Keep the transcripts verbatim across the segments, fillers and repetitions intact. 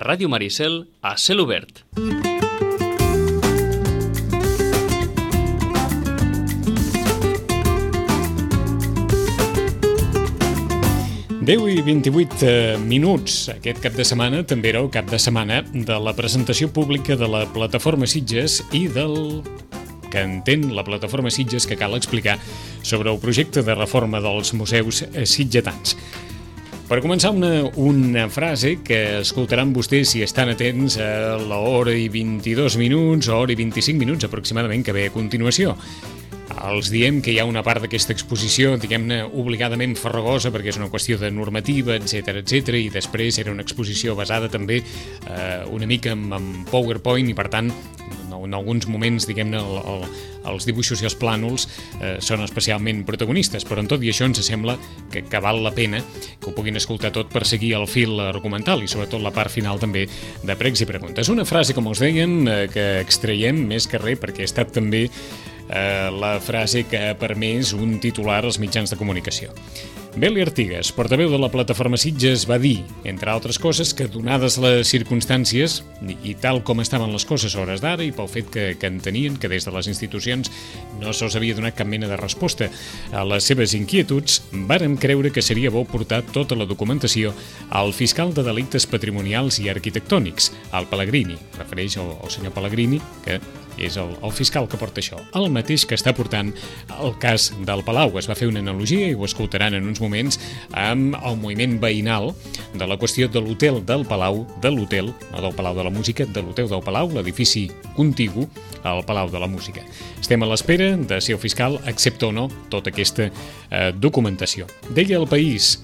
Ràdio Maricel a cel obert. deu i vint-i-vuit minuts. Aquest cap de setmana també era el cap de setmana de la presentació pública de la Plataforma Sitges i del que entén la Plataforma Sitges que cal explicar sobre el projecte de reforma dels museus sitgetans. Per començar, una, una frase que escoltaran vostès si estan atents a l'hora i vint-i-dos minuts o hora i vint-i-cinc minuts aproximadament que ve a continuació. Els diem que hi ha una part d'aquesta exposició, diguem-ne, obligadament farragosa perquè és una qüestió de normativa, etcètera, etcètera, i després era una exposició basada també eh, una mica en, en PowerPoint i, per tant, en alguns moments, diguem-ne, el, el, els dibuixos i els plànols eh, són especialment protagonistes, però en tot i això ens sembla que, que val la pena que ho puguin escoltar tot per seguir el fil argumental i sobretot la part final també de pregs i preguntes. Una frase, com us deien, eh, que extraiem més que res perquè ha estat també eh, la frase que ha permès un titular als mitjans de comunicació. Beli Artigas, portaveu de la Plataforma Sitges, va dir, entre altres coses, que donades les circumstàncies i tal com estaven les coses a hores d'ara i pel fet que, que entenien que des de les institucions no se'ls havia donat cap mena de resposta a les seves inquietuds, vàrem creure que seria bo portar tota la documentació al fiscal de delictes patrimonials i arquitectònics, al Pellegrini, refereix al, al senyor Pellegrini, que és el, el fiscal que porta això, el mateix que està portant el cas del Palau. Es va fer una analogia, i ho escoltaran en uns moments, amb el moviment veïnal de la qüestió de l'hotel del Palau, de l'hotel, no del Palau de la Música, de l'hotel del Palau, l'edifici contigu al Palau de la Música. Estem a l'espera de si el fiscal accepta o no tota aquesta eh, documentació. Deia El País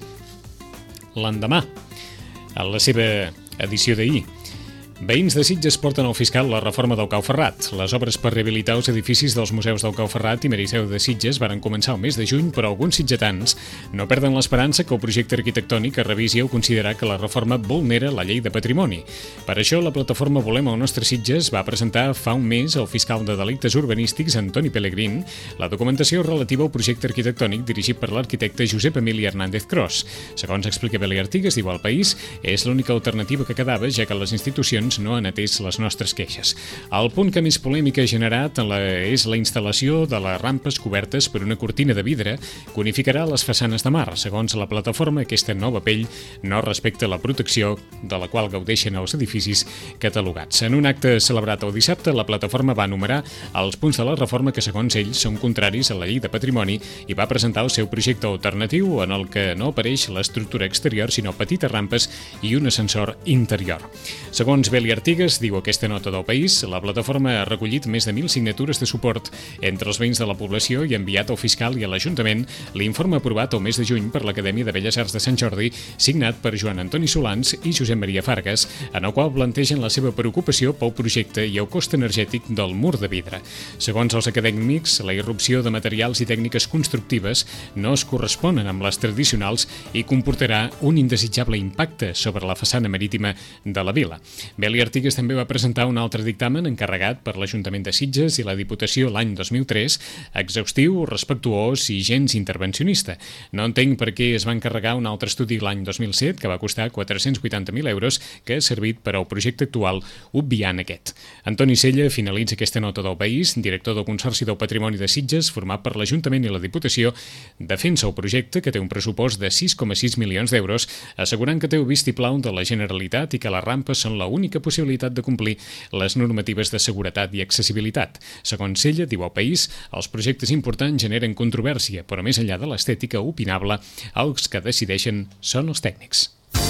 l'endemà, a la seva edició d'ahir: veïns de Sitges porten al fiscal la reforma del Cau Ferrat. Les obres per rehabilitar els edificis dels museus del Cau Ferrat i Meriseu de Sitges varen començar el mes de juny, però alguns sitgetans no perden l'esperança que el projecte arquitectònic es revisi o considerar que la reforma vulnera la llei de patrimoni. Per això, la plataforma Volem el nostre Sitges va presentar fa un mes al fiscal de delictes urbanístics, Antoni Pellegrin, la documentació relativa al projecte arquitectònic dirigit per l'arquitecte Josep Emili Hernández Cros. Segons explica Beli Artigas, diu El País, és l'única alternativa que quedava, ja que les institucions no han atès les nostres queixes. El punt que més polèmica ha generat la, és la instal·lació de les rampes cobertes per una cortina de vidre que unificarà les façanes de mar. Segons la plataforma, aquesta nova pell no respecta la protecció de la qual gaudeixen els edificis catalogats. En un acte celebrat el dissabte, la plataforma va enumerar els punts de la reforma que, segons ells, són contraris a la llei de patrimoni i va presentar el seu projecte alternatiu en el que no apareix l'estructura exterior, sinó petites rampes i un ascensor interior. Segons Beli Artigas, diu aquesta nota del País, la plataforma ha recollit més de mil signatures de suport entre els veïns de la població i ha enviat al fiscal i a l'Ajuntament l'informe aprovat el mes de juny per l'Acadèmia de Belles Arts de Sant Jordi, signat per Joan Antoni Solans i Josep Maria Fargas, en el qual plantegen la seva preocupació pel projecte i el cost energètic del mur de vidre. Segons els acadèmics, la irrupció de materials i tècniques constructives no es corresponen amb les tradicionals i comportarà un indesitjable impacte sobre la façana marítima de la vila. Beli Artigas també va presentar un altre dictamen encarregat per l'Ajuntament de Sitges i la Diputació l'any dos mil tres, exhaustiu, respectuós i gens intervencionista. No entenc per què es va encarregar un altre estudi l'any dos mil set, que va costar quatre-cents vuitanta mil euros, que ha servit per al projecte actual, obviant aquest. Antoni Sella finalitza aquesta nota del País, director del Consorci del Patrimoni de Sitges, format per l'Ajuntament i la Diputació, defensa el projecte, que té un pressupost de sis coma sis milions d'euros, assegurant que té el vistiplau de la Generalitat i que les rampes són l'única possibilitat de complir les normatives de seguretat i accessibilitat. Segons ella, diu El País, els projectes importants generen controvèrsia, però més enllà de l'estètica opinable, els que decideixen són els tècnics.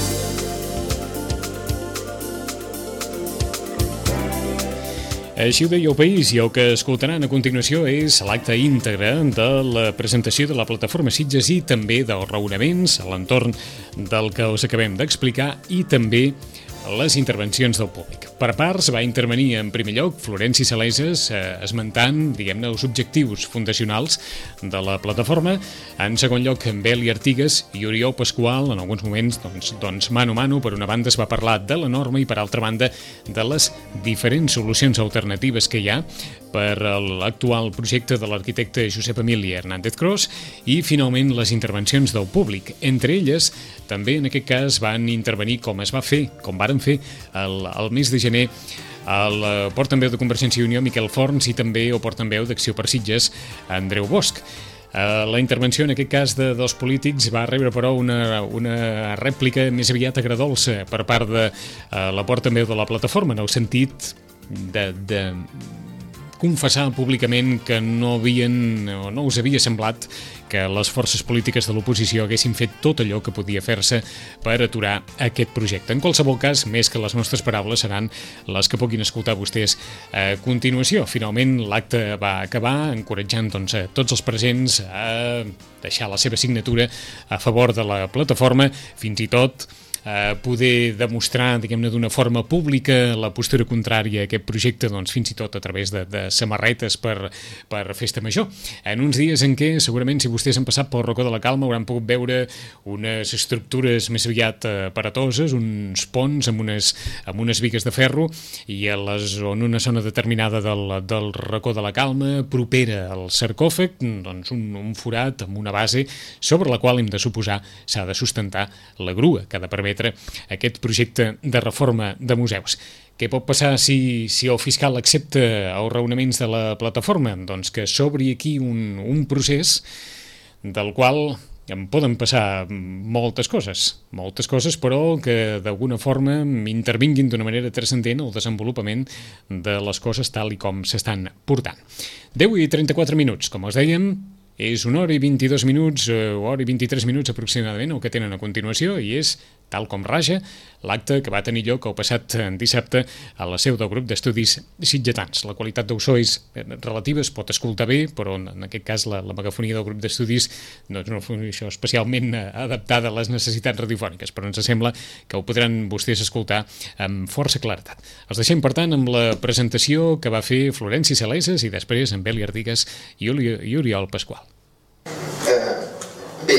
Així ho deia El País, i el que escoltaran a continuació és l'acte íntegre de la presentació de la Plataforma Sitges i també dels raonaments a l'entorn del que us acabem d'explicar i també les intervencions del públic. per parts. Va intervenir en primer lloc Florenci Saleses, eh, esmentant, diguem-ne, els objectius fundacionals de la plataforma. En segon lloc, Beli Artigas i Oriol Pasqual, en alguns moments, doncs, doncs mano a mano, per una banda es va parlar de la norma i per altra banda de les diferents solucions alternatives que hi ha per l'actual projecte de l'arquitecte Josep Emili Hernández Cros i, finalment, les intervencions del públic. Entre elles, també en aquest cas van intervenir, com es va fer, com varen fer el, el mes de gener, el portaveu de Convergència i Unió, Miquel Forns, i també el portaveu d'Acció per Sitges, Andreu Bosch. La intervenció, en aquest cas, de dos polítics va rebre, però, una, una rèplica més aviat agradolça per part de la portaveu de la plataforma, en el sentit de... de confessar públicament que no havien o no us havia semblat que les forces polítiques de l'oposició haguessin fet tot allò que podia fer-se per aturar aquest projecte. En qualsevol cas, més que les nostres paraules seran les que puguin escoltar vostès a continuació. Finalment, l'acte va acabar encoratjant doncs, a tots els presents a deixar la seva signatura a favor de la plataforma, fins i tot Uh, poder demostrar, diguem-ne, d'una forma pública la postura contrària a aquest projecte, doncs fins i tot a través de, de samarretes per, per festa major. En uns dies en què, segurament, si vostès han passat pel Racó de la Calma, hauran pogut veure unes estructures més aviat aparatoses, uns ponts amb unes, amb unes bigues de ferro, i a les, en una zona determinada del, del Racó de la Calma, propera al sarcòfag, doncs un, un forat amb una base sobre la qual hem de suposar s'ha de sustentar la grua que ha de permetre aquest projecte de reforma de museus. Què pot passar si, si el fiscal accepta els raonaments de la plataforma? Doncs que s'obri aquí un, un procés del qual en poden passar moltes coses, moltes coses, però que d'alguna forma intervinguin d'una manera transcendent el desenvolupament de les coses tal i com s'estan portant. deu i trenta-quatre minuts, com us dèiem, és una hora i vint-i-dos minuts, o hora i vint-i-tres minuts aproximadament, el que tenen a continuació, i és, tal com raja, l'acte que va tenir lloc el passat dissabte a la seu del grup d'estudis sitgetans. La qualitat del so és relativa, es pot escoltar bé, però en aquest cas la, la megafonia del grup d'estudis no és una funció especialment adaptada a les necessitats radiofòniques, però ens sembla que ho podran vostès escoltar amb força claretat. Els deixem, per tant, amb la presentació que va fer Florenci Saleses i després amb Beli Artigas i Oriol Pasqual. Eh, bé,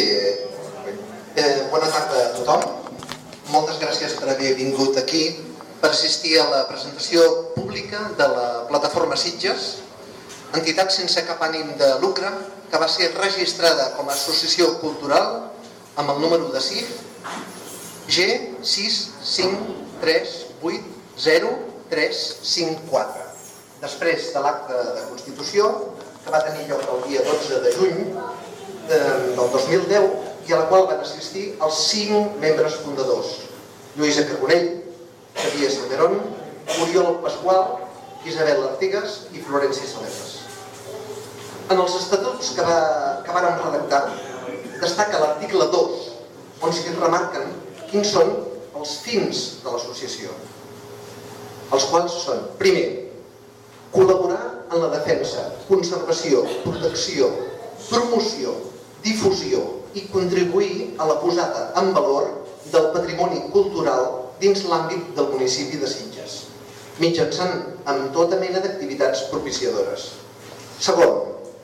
eh, bona tarda a tothom. Moltes gràcies per haver vingut aquí per assistir a la presentació pública de la Plataforma Sitges, entitat sense cap ànim de lucre que va ser registrada com a associació cultural amb el número de C I F G sis cinc tres vuit zero tres cinc quatre. Després de l'acte de Constitució, que va tenir lloc el dia dotze de juny del dos mil deu, i a la qual van assistir els cinc membres fundadors: Lluïsa Carbonell, Xavier Salmerón, Oriol Pasqual, Isabel Artigas i Florenci Saleses. En els estatuts que, va, que vàrem redactar destaca l'article dos, on s'hi remarquen quins són els fins de l'associació, els quals són, primer, col·laborar en la defensa, conservació, protecció, promoció, difusió i contribuir a la posada en valor del patrimoni cultural dins l'àmbit del municipi de Sitges, mitjançant amb tota mena d'activitats propiciadores. Segon,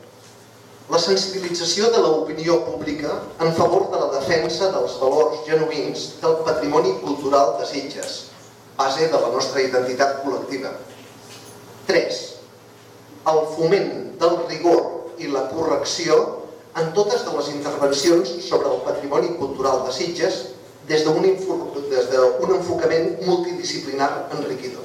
la sensibilització de l'opinió pública en favor de la defensa dels valors genuïns del patrimoni cultural de Sitges, base de la nostra identitat col·lectiva. Tres, el foment del rigor i la correcció en totes de les intervencions sobre el patrimoni cultural de Sitges des d'un enfocament multidisciplinar enriquidor.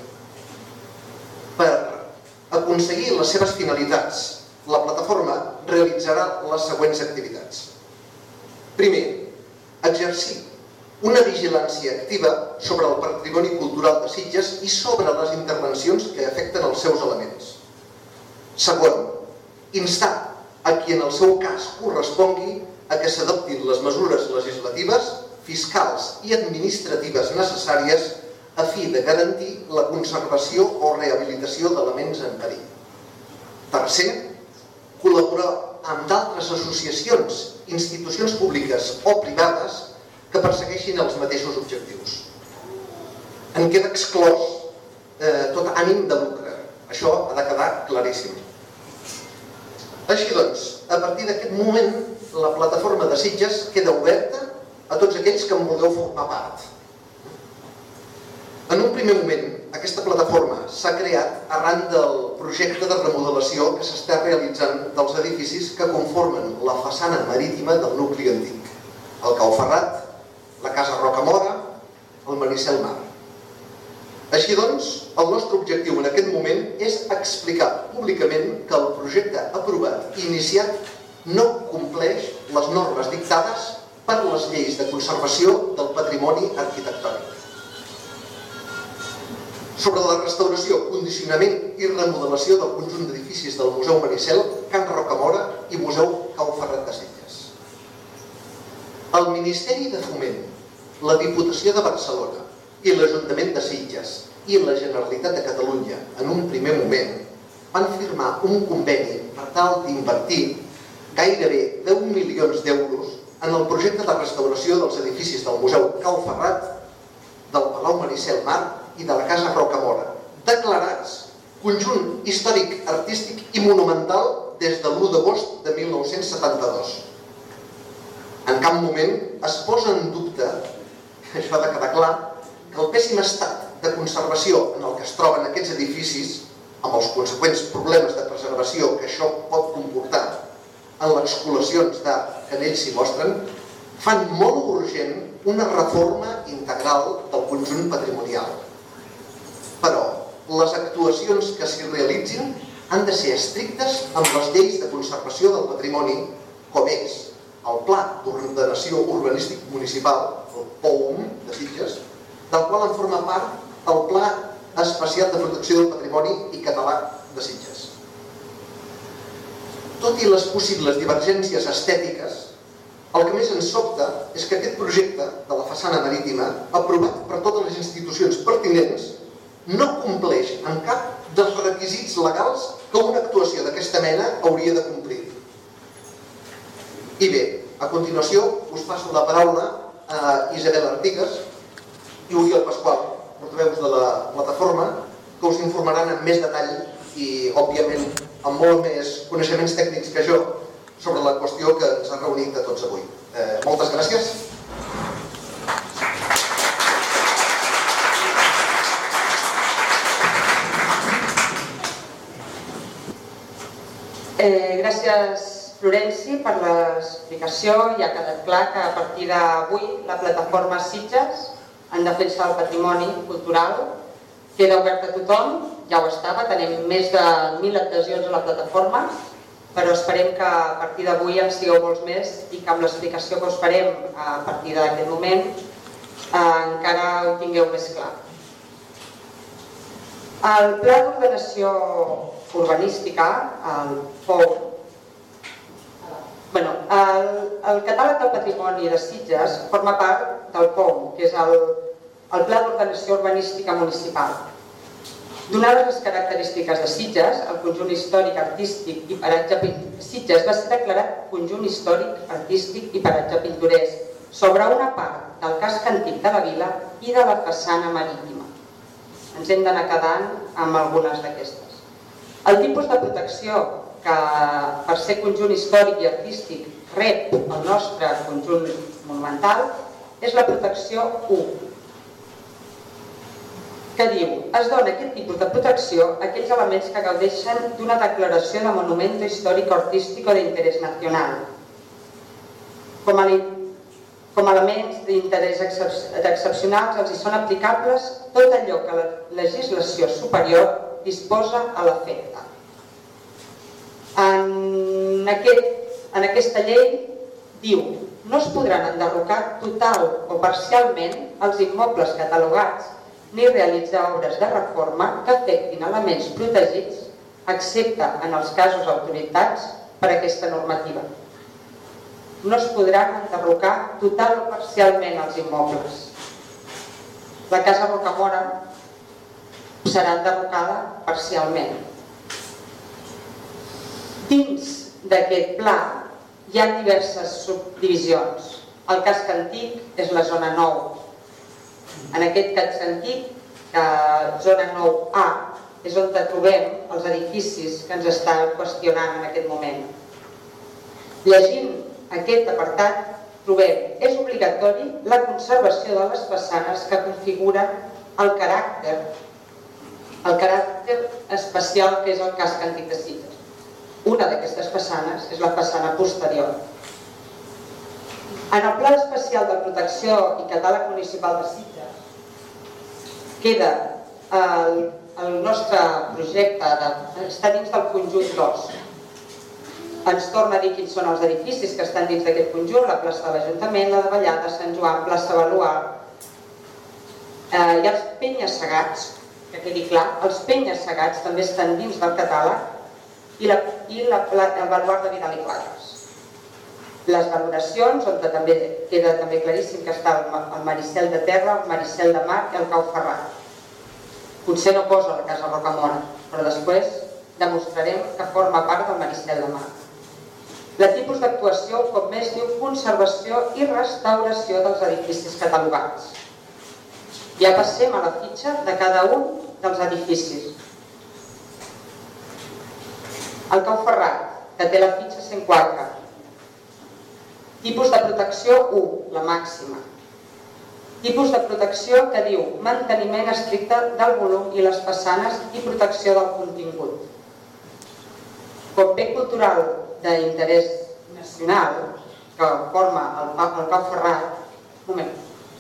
Per aconseguir les seves finalitats, la plataforma realitzarà les següents activitats. Primer, exercir una vigilància activa sobre el patrimoni cultural de Sitges i sobre les intervencions que afecten els seus elements. Segon, instar a qui en el seu cas correspongui a que s'adoptin les mesures legislatives, fiscals i administratives necessàries a fi de garantir la conservació o rehabilitació d'elements en perill. Tercer, col·laborar amb d'altres associacions, institucions públiques o privades que persegueixin els mateixos objectius. En queda exclòs tot ànim de lucre. Això ha de quedar claríssim. Així doncs, a partir d'aquest moment, la plataforma de Sitges queda oberta a tots aquells que en vulgueu formar part. En un primer moment, aquesta plataforma s'ha creat arran del projecte de remodelació que s'està realitzant dels edificis que conformen la façana marítima del nucli antic: el Cau Ferrat, la Casa Rocamora, el Maricel Mar. Així doncs, el nostre objectiu en aquest moment és explicar públicament que el projecte aprovat i iniciat no compleix les normes dictades per les lleis de conservació del patrimoni arquitectònic. Sobre la restauració, condicionament i remodelació del conjunt d'edificis del Museu Maricel, Can Rocamora i Museu Cau Ferrat de Sitges. El Ministeri de Foment, la Diputació de Barcelona i l'Ajuntament de Sitges i la Generalitat de Catalunya, en un primer moment, van firmar un conveni per tal d'invertir gairebé deu milions d'euros en el projecte de restauració dels edificis del Museu Cau Ferrat, del Palau Maricel Mar i de la Casa Rocamora, declarats conjunt històric, artístic i monumental des de l'u d'agost de mil nou-cents setanta-dos. En cap moment es posa en dubte, això ha de quedar clar, que el pèssim estat de conservació en el que es troben aquests edificis, amb els conseqüents problemes de preservació que això pot comportar en les col·leccions d'art que en ells s'hi mostren, fan molt urgent una reforma integral del conjunt patrimonial. Però les actuacions que s'hi realitzin han de ser estrictes amb les lleis de conservació del patrimoni, com és el Pla d'Ordenació Urbanístic Municipal, el P O U M de Sitges, del qual en forma part el Pla Especial de Protecció del Patrimoni i Català de Sitges. Tot i les possibles divergències estètiques, el que més ens sobta és que aquest projecte de la façana marítima, aprovat per totes les institucions pertinents, no compleix en cap dels requisits legals que una actuació d'aquesta mena hauria de complir. I bé, a continuació us passo la paraula a Isabel Artigas i Oriol Pasqual, portaveus de la plataforma, que us informaran amb més detall i, òbviament, amb molt més coneixements tècnics que jo sobre la qüestió que ens ha reunit a tots avui. Eh, moltes gràcies. Eh, gràcies, Florenci, per l'explicació. Ja ha quedat clar que a partir d'avui la plataforma Sitges en defensa del patrimoni cultural queda oberta a tothom. Ja ho estava, tenim més de mil adhesions a la plataforma, però esperem que a partir d'avui en sigueu molts més i que amb l'explicació que us farem a partir d'aquest moment encara ho tingueu més clar. El Pla d'Ordenació Urbanística, el P O U, bueno, el, el Catàleg del Patrimoni de Sitges forma part del P O U, que és el, el Pla d'Ordenació Urbanística Municipal. Donades les característiques de Sitges, el conjunt històric, artístic i paratge Sitges va ser declarat conjunt històric, artístic i paratge pintoresc sobre una part del casc antic de la vila i de la façana marítima. Ens hem d'anar quedant amb algunes d'aquestes. El tipus de protecció que per ser conjunt històric i artístic rep el nostre conjunt monumental és la protecció u, que diu: es dona aquest tipus de protecció a aquells elements que gaudeixen d'una declaració de monumento histórico artístico d'interès nacional. Com a, com a elements d'interès excepcionals els hi són aplicables tot allò que la legislació superior disposa a l'efecte. En, aquest, en aquesta llei diu: no es podran enderrocar total o parcialment els immobles catalogats ni realitzar obres de reforma que afectin elements protegits, excepte en els casos autoritzats per aquesta normativa. No es podran enderrocar total o parcialment els immobles. La Casa Rocamora serà enderrocada parcialment. Dins d'aquest pla hi ha diverses subdivisions. El casc antic és la zona nou. En aquest casc antic que zona nou A és on trobem els edificis que ens estan qüestionant en aquest moment. Llegint aquest apartat, trobem és obligatori la conservació de les façanes que configuren el caràcter, el caràcter especial que és el casc antic de Sitges. Una d'aquestes façanes és la façana posterior. En el Pla Especial de Protecció i Catàleg Municipal de Sitges queda el, el nostre projecte, de, està dins del conjunt dos. Ens torna a dir quins són els edificis que estan dins d'aquest conjunt, la plaça de l'Ajuntament, la de Vallada, Sant Joan, plaça Baluard. Eh, I els penya-segats, que quedi clar, els penya-segats també estan dins del catàleg i, la, i la, el baluard de Vidal i Quadres. Les valoracions, on també queda també claríssim que està el, el Maricel de Terra, el Maricel de Mar i el Cau Ferrat. Potser no posa la casa Rocamora, però després demostrarem que forma part del Maricel de Mar. La tipus d'actuació, com més diu, conservació i restauració dels edificis catalogats. Ja passem a la fitxa de cada un dels edificis. El Cau Ferrat, que té la fitxa cent quatre. Tipus de protecció u, la màxima. Tipus de protecció que diu manteniment estricte del volum i les façanes i protecció del contingut. Com bé cultural d'interès nacional, que forma el, el Cau Ferrat, un moment.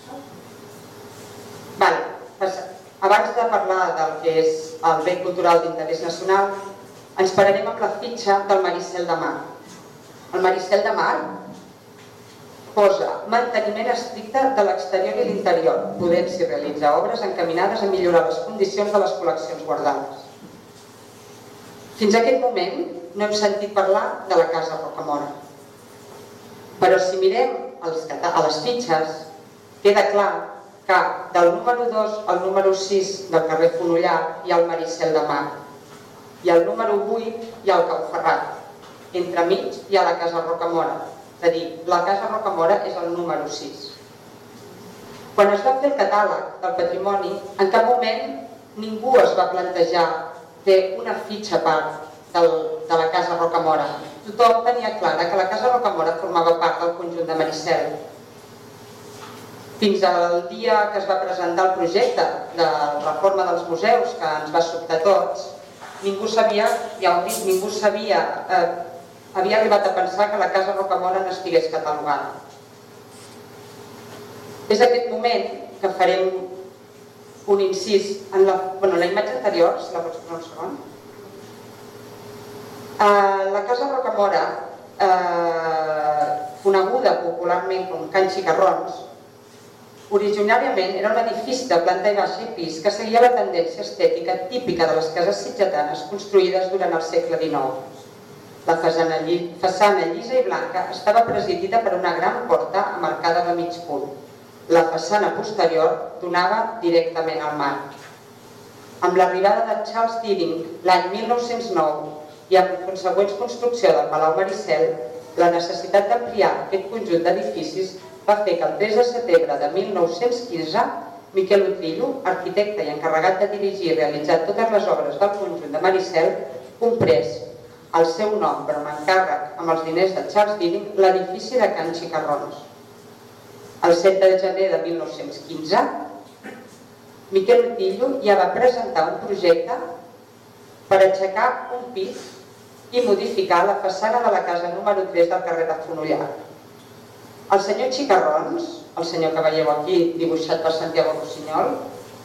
Vale. Abans de parlar del que és el bé cultural d'interès nacional, ens pararem amb la fitxa del Maricel de Mar. El Maricel de Mar posa manteniment estricte de l'exterior i l'interior, podent-s'hi realitzar obres encaminades a millorar les condicions de les col·leccions guardades. Fins a aquest moment no hem sentit parlar de la casa Rocamora. Però si mirem els, a les fitxes, queda clar que del número dos al número sis del carrer Fonollar hi ha el Maricel de Mar i al número vuit hi ha el Cau Ferrat. Entremig hi ha la casa Rocamora. És a dir, la casa Rocamora és el número sis. Quan es va fer el catàleg del patrimoni, en cap moment ningú es va plantejar fer una fitxa a part del, de la casa Rocamora. Tothom tenia clara que la casa Rocamora formava part del conjunt de Maricel. Fins al dia que es va presentar el projecte de reforma dels museus, que ens va sobtar a tots, ningú sabia, ja ho dic, ningú sabia... Eh, havia arribat a pensar que la casa Rocamora no estigués catalogada. És aquest moment que farem un incís en la, bueno, la imatge anterior, si la pots posar un segon. Uh, la casa Rocamora, uh, coneguda popularment com Can Xicarrons, originàriament era un edifici de planta i baixa i pis que seguia la tendència estètica típica de les cases sitgetanes construïdes durant el segle dinou. La façana llisa i blanca estava presidida per una gran porta amb arcada de mig punt. La façana posterior donava directament al mar. Amb l'arribada de Charles Deering l'any mil nou-cents nou i amb la consegüent construcció del Palau Maricel, la necessitat d'ampliar aquest conjunt d'edificis va fer que el tres de setembre de mil nou-cents quinze Miquel Utrillo, arquitecte i encarregat de dirigir i realitzar totes les obres del conjunt de Maricel, comprés el seu nom, però amb encàrrec amb els diners de Charles Deering, l'edifici de Can Xicarrons. El set de gener de mil nou-cents quinze, Miquel Utrillo ja va presentar un projecte per aixecar un pis i modificar la façana de la casa número tres del carrer de Fonollar. El senyor Xicarrons, el senyor que veieu aquí dibuixat per Santiago Rossinyol,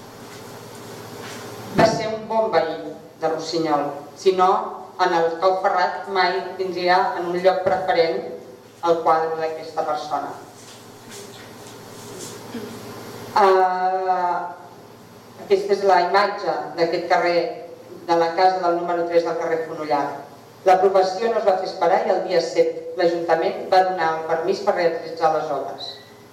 va ser un bon veí de Rossinyol, si no en el Cau Ferrat mai tindria en un lloc preferent el quadre d'aquesta persona. Uh, aquesta és la imatge d'aquest carrer, de la casa del número tres del carrer Fonollar. L'aprovació no es va fer esperar i el dia set l'Ajuntament va donar el permís per realitzar les obres.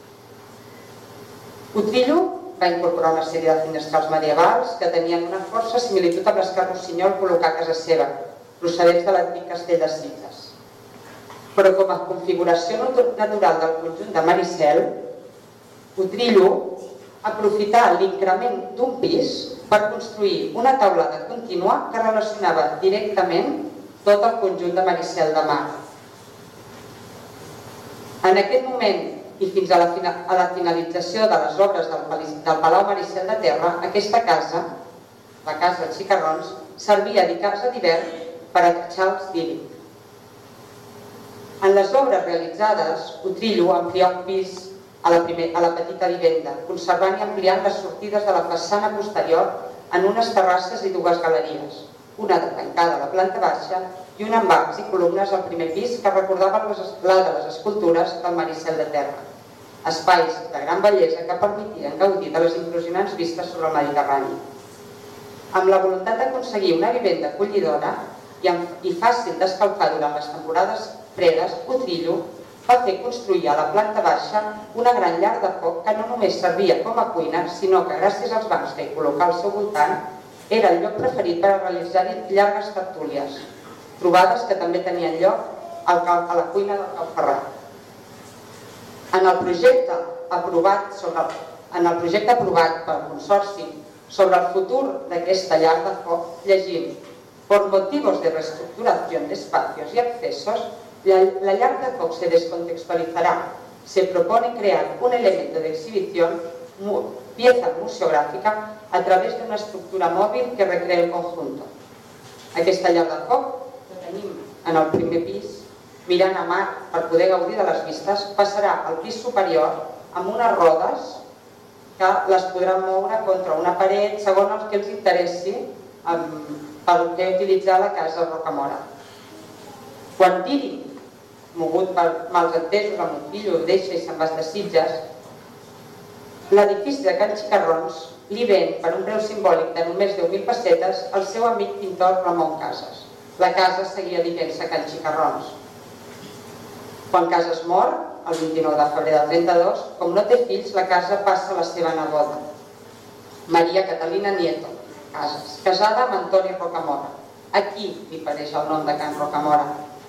Utrillo va incorporar una sèrie de finestrals medievals que tenien una força similitud amb les que Rossinyol col·locà a casa seva, procedents de l'antic castell de Sitges. Però com a configuració natural del conjunt de Maricel, Utrillo aprofitar l'increment d'un pis per construir una taulada contínua que relacionava directament tot el conjunt de Maricel de Mar. En aquest moment i fins a la, a la finalització de les obres del, del Palau Maricel de Terra, aquesta casa, la casa Xicarrons, servia de casa d'hivern per a Charles Dillon. En les obres realitzades, Utrillo amplià un pis a la, primer, a la petita vivenda, conservant i ampliant les sortides de la façana posterior en unes terrasses i dues galeries, una tancada a la planta baixa i un amb arcs i columnes al primer pis que recordaven la de les escultures del Maricel de Terra, espais de gran bellesa que permetien gaudir de les impressionants vistes sobre el Mediterrani. Amb la voluntat d'aconseguir una vivenda acollidora i, i fàcil d'escalfar durant les temporades fredes, Utrillo va fer construir a la planta baixa una gran llar de foc que no només servia com a cuina, sinó que gràcies als bancs que hi col·locà al seu voltant era el lloc preferit per a realitzar-hi llargues tertúlies, trobades que també tenien lloc a la cuina del Calferrat. En el projecte aprovat, sobre, en el projecte aprovat pel Consorci sobre el futur d'aquesta llar de foc llegim: por motivos de reestructuración de espacios y accesos, la, la llar de foc se descontextualizará. Se propone crear un elemento de exhibición, pieza museográfica, a través de una estructura móvil que recree el conjunto. Aquesta llar de foc, que tenim en el primer pis, mirant a mar per poder gaudir de les vistes, passarà al pis superior amb unes rodes que les podran moure contra una paret segons el que els interessi per què utilitzar la casa Rocamora. Quan Diri, mogut per mals entesos amb un fill, ho deixa i se'n va de Sitges, l'edifici de Can Xicarrons li ven per un preu simbòlic de només deu mil pessetes el seu amic pintor Ramon Casas. La casa seguia dient-se Can Xicarrons. Quan Casas mor, el vint-i-nou de febrer del trenta-dos, com no té fills, la casa passa a la seva neboda, Maria Catalina Nieto Casas, casada amb Antoni Rocamora. Aquí li pareix el nom de Can Rocamora.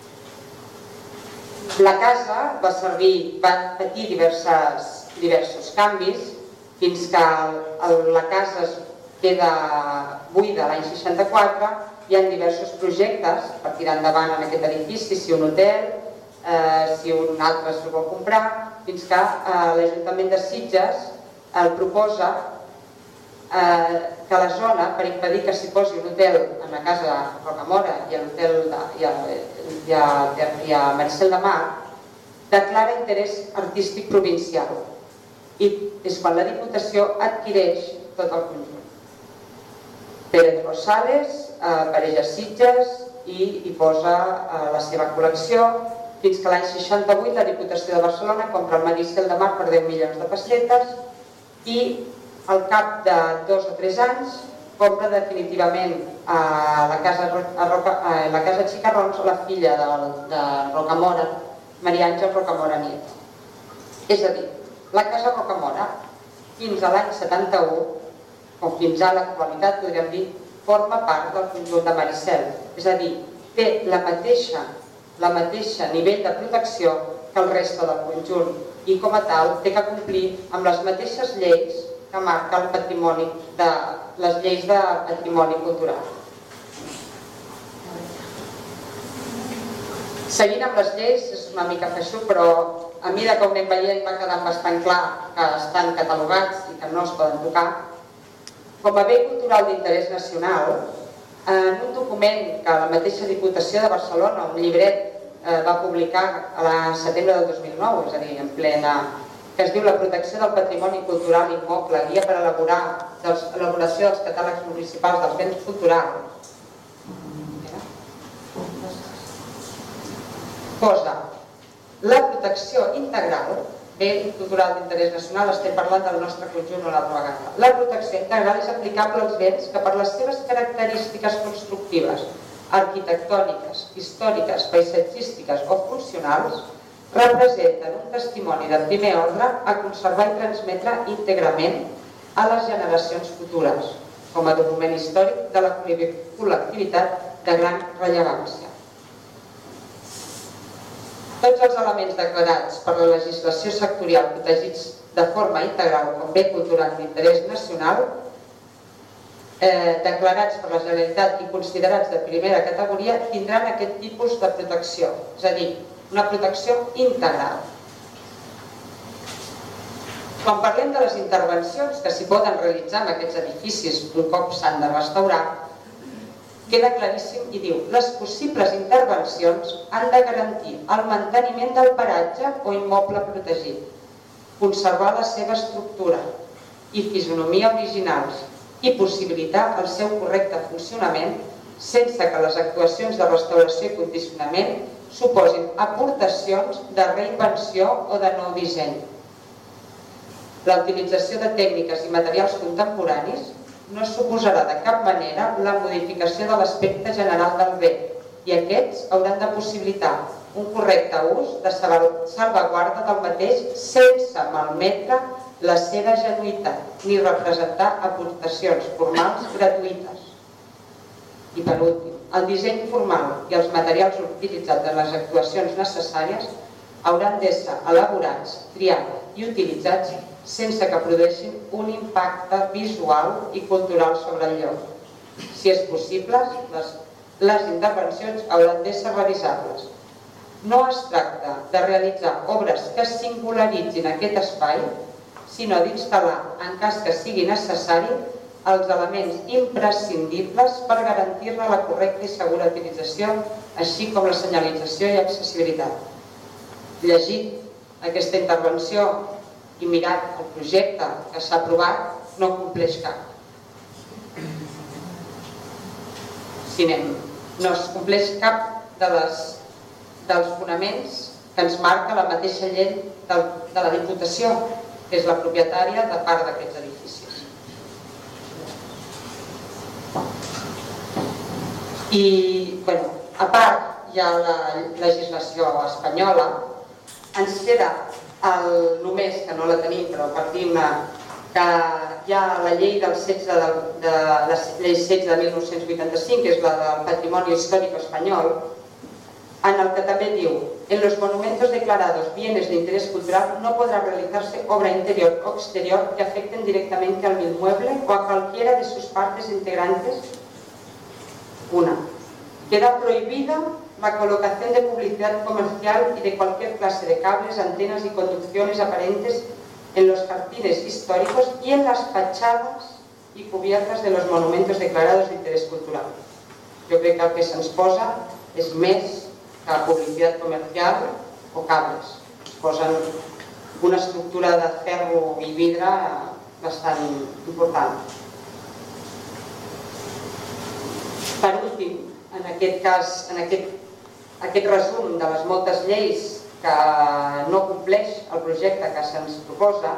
La casa va servir, va patir diverses, diversos canvis fins que la casa es queda buida l'any seixanta-quatre. Hi ha diversos projectes per tirar endavant en aquest edifici, si un hotel, eh, si un altre s'ho vol comprar, fins que eh, l'Ajuntament de Sitges el proposa eh, que la zona, per impedir que s'hi posi un hotel en la casa Rocamora i a l'hotel i, i, i a Maricel de Mar, declara interès artístic provincial. I és quan la Diputació adquireix tot el conjunt. Pérez Rosales apareix a Sitges i hi posa la seva col·lecció, fins que l'any seixanta-vuit la Diputació de Barcelona compra el Maricel de Mar per deu milions de pessetes i al cap de dos o tres anys compra definitivament la casa, la casa Xicarrons a la filla de Rocamora, Maria Àngel Rocamora Nieto. És a dir, la casa Rocamora, fins a l'any setanta-u, o fins a l'actualitat, podríem dir, forma part del conjunt de Maricel. És a dir, té la mateixa, la mateixa nivell de protecció que el reste del conjunt i com a tal té que complir amb les mateixes lleis que marca el patrimoni de les lleis de patrimoni cultural. Seguint amb les lleis, és una mica feixuc, però a mesura que ho anem veient va quedant bastant clar que estan catalogats i que no es poden tocar. Com a bé cultural d'interès nacional, en un document que la mateixa Diputació de Barcelona, un llibret, va publicar a setembre del dos mil nou, és a dir, en plena, que es diu La protecció del patrimoni cultural immoble, guia per elaborar l'elaboració dels catàlegs municipals dels béns culturals, posa la protecció integral, bé cultural d'interès nacional, estem parlant del nostre conjunt una altra vegada. La protecció integral és aplicable als béns que per les seves característiques constructives, arquitectòniques, històriques, paisatgístiques o funcionals representen un testimoni de primer ordre a conservar i transmetre íntegrament a les generacions futures, com a document històric de la col·lectivitat de gran rellevància. Tots els elements declarats per la legislació sectorial protegits de forma integral com bé cultural d'interès nacional, eh, declarats per la Generalitat i considerats de primera categoria, tindran aquest tipus de protecció, és a dir, una protecció integral. Quan parlem de les intervencions que s'hi poden realitzar en aquests edificis un cop s'han de restaurar, queda claríssim i diu: les possibles intervencions han de garantir el manteniment del paratge o immoble protegit, conservar la seva estructura i fisonomia originals i possibilitar el seu correcte funcionament sense que les actuacions de restauració i condicionament suposin aportacions de reinvenció o de nou disseny. La utilització de tècniques i materials contemporanis no suposarà de cap manera la modificació de l'aspecte general del bé i aquests hauran de possibilitar un correcte ús de salvaguarda del mateix sense malmetre la seva genuïtat ni representar aportacions formals gratuïtes. I per últim, el disseny formal i els materials utilitzats en les actuacions necessàries hauran d'ésser elaborats, triats i utilitzats sense que produeixin un impacte visual i cultural sobre el lloc. Si és possible, les, les intervencions hauran d'ésser revisables. No es tracta de realitzar obres que singularitzin aquest espai, sinó d'instal·lar, en cas que sigui necessari, els elements imprescindibles per garantir-ne la correcta i segura utilització, així com la senyalització i accessibilitat. Llegit aquesta intervenció i mirat el projecte que s'ha aprovat, no compleix cap. Si anem, no es compleix cap de les, dels fonaments que ens marca la mateixa llei del, de la Diputació, que és la propietària de part d'aquests edificis. I, bueno, a part hi ha la legislació espanyola, ens queda el, només, que no la tenim, però partim que hi ha la llei del setze de, de, la llei setze de mil nou-cents vuitanta-cinc, que és la del Patrimonio Histórico Espanyol, en el que també diu: en los monumentos declarados bienes de interés cultural no podrá realizarse obra interior o exterior que afecten directamente al inmueble o a cualquiera de sus partes integrantes. Una, queda prohibida la colocación de publicidad comercial y de cualquier clase de cables, antenas y conducciones aparentes en los jardines históricos y en las fachadas y cubiertas de los monumentos declarados de interés cultural. Jo crec que el que se'ns posa és més que publicitat comercial o cables. Es posen una estructura de ferro i vidre bastant important. Per últim, en aquest cas, en aquest aquest resum de les moltes lleis que no compleix el projecte que se'ns proposa,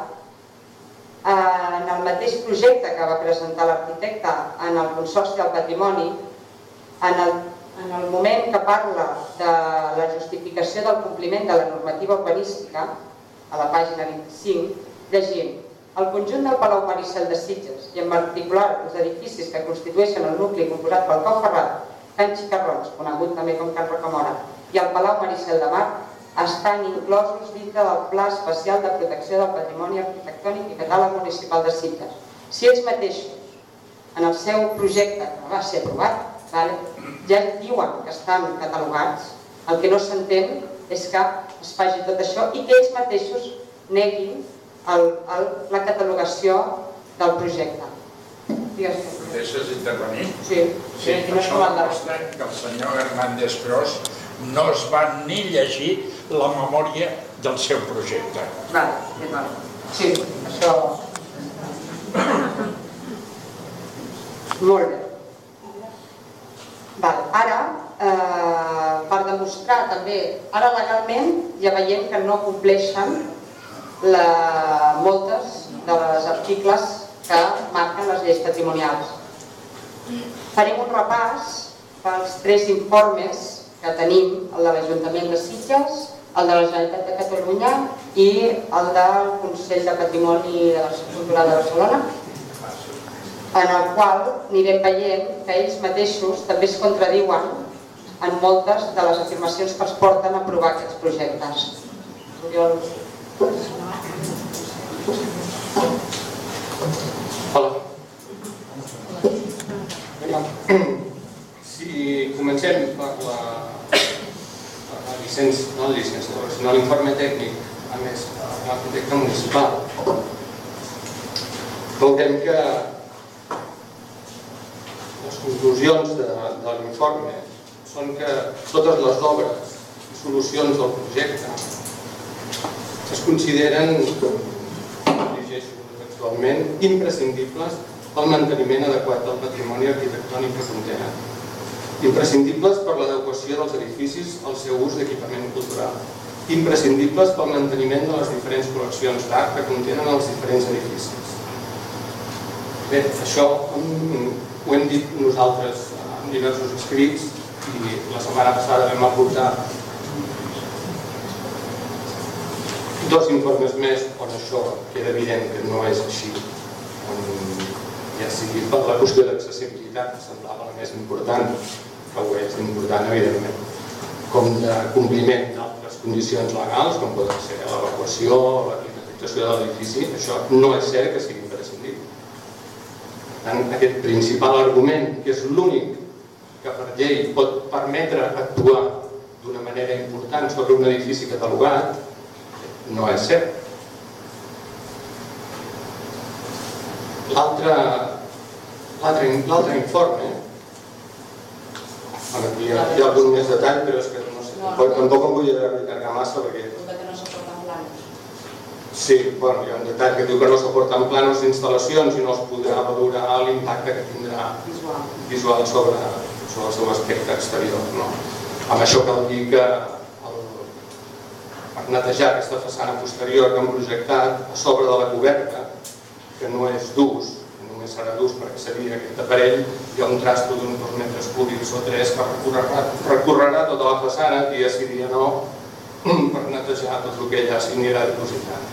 en el mateix projecte que va presentar l'arquitecte en el Consorci del Patrimoni, en el, en el moment que parla de la justificació del compliment de la normativa urbanística, a la pàgina vint-i-cinc, llegim: el conjunt del Palau Maricel de Sitges, i en particular els edificis que constitueixen el nucli composat pel Cau Ferrat, Can Xicarrons, conegut també com Can Rocamora, i el Palau Maricel de Mar, estan inclosos dintre del Pla Especial de Protecció del Patrimoni Arquitectònic i Catàleg Municipal de Sitges. Si ells mateixos, en el seu projecte que va ser aprovat, ja diuen que estan catalogats, el que no s'entén és que es faci tot això i que ells mateixos neguin la catalogació del projecte. Deixes intervenir? Sí. Sí, per això consta que el senyor Hernández Gros no es va ni llegir la memòria del seu projecte. Vale, vale. Sí, això... Molt bé. Vale, ara, eh, per demostrar també, ara legalment ja veiem que no compleixen la, moltes de les articles que marquen les lleis patrimonials. Farem un repàs pels tres informes que tenim, el de l'Ajuntament de Sitges, el de la Generalitat de Catalunya i el del Consell de Patrimoni Cultural de Barcelona, en el qual anirem veient que ells mateixos també es contradiuen en moltes de les afirmacions que els porten a aprovar aquests projectes. Hola. Si comencem per la, per la llicència, no la llicència, sinó l'informe tècnic, a més, l'arquitecte municipal, veurem que les conclusions de, de l'informe són que totes les obres i solucions del projecte es consideren, llegeixo textualment, imprescindibles pel manteniment adequat del patrimoni arquitectònic que contenen, imprescindibles per l'adequació dels edificis al seu ús d'equipament cultural, imprescindibles pel manteniment de les diferents col·leccions d'art que contenen els diferents edificis. Bé, això ho hem dit nosaltres en diversos escrits i la setmana passada vam aportar dos informes més on això queda evident que no és així, ja sigui per la qüestió d'accessibilitat, que semblava la més important, que ho és important, evidentment, com de compliment d'altres condicions legals, com poden ser l'evacuació o la climatització de l'edifici. Això no és cert que sigui imprescindible. Per tant, aquest principal argument, que és l'únic que per llei pot permetre actuar d'una manera important sobre un edifici catalogat, no és cert. L'altre informe, aquí hi ha algun més detall, però és que no sé, tampoc em vull allargar massa perquè... que no s'aporten planos. Sí, bueno, hi ha un detall que diu que no s'aporten planos d'instal·lacions i no es podrà valorar l'impacte que tindrà visual sobre el seu aspecte exterior. Amb això cal dir que per netejar aquesta façana posterior que hem projectat a sobre de la coberta, que no és d'ús, només serà d'ús perquè seria aquest aparell, hi ha un trasto d'uns dos metres cúbics o tres que recorrerà tota la façana dia sí dia no per netejar tot el que allà s'anirà dipositant.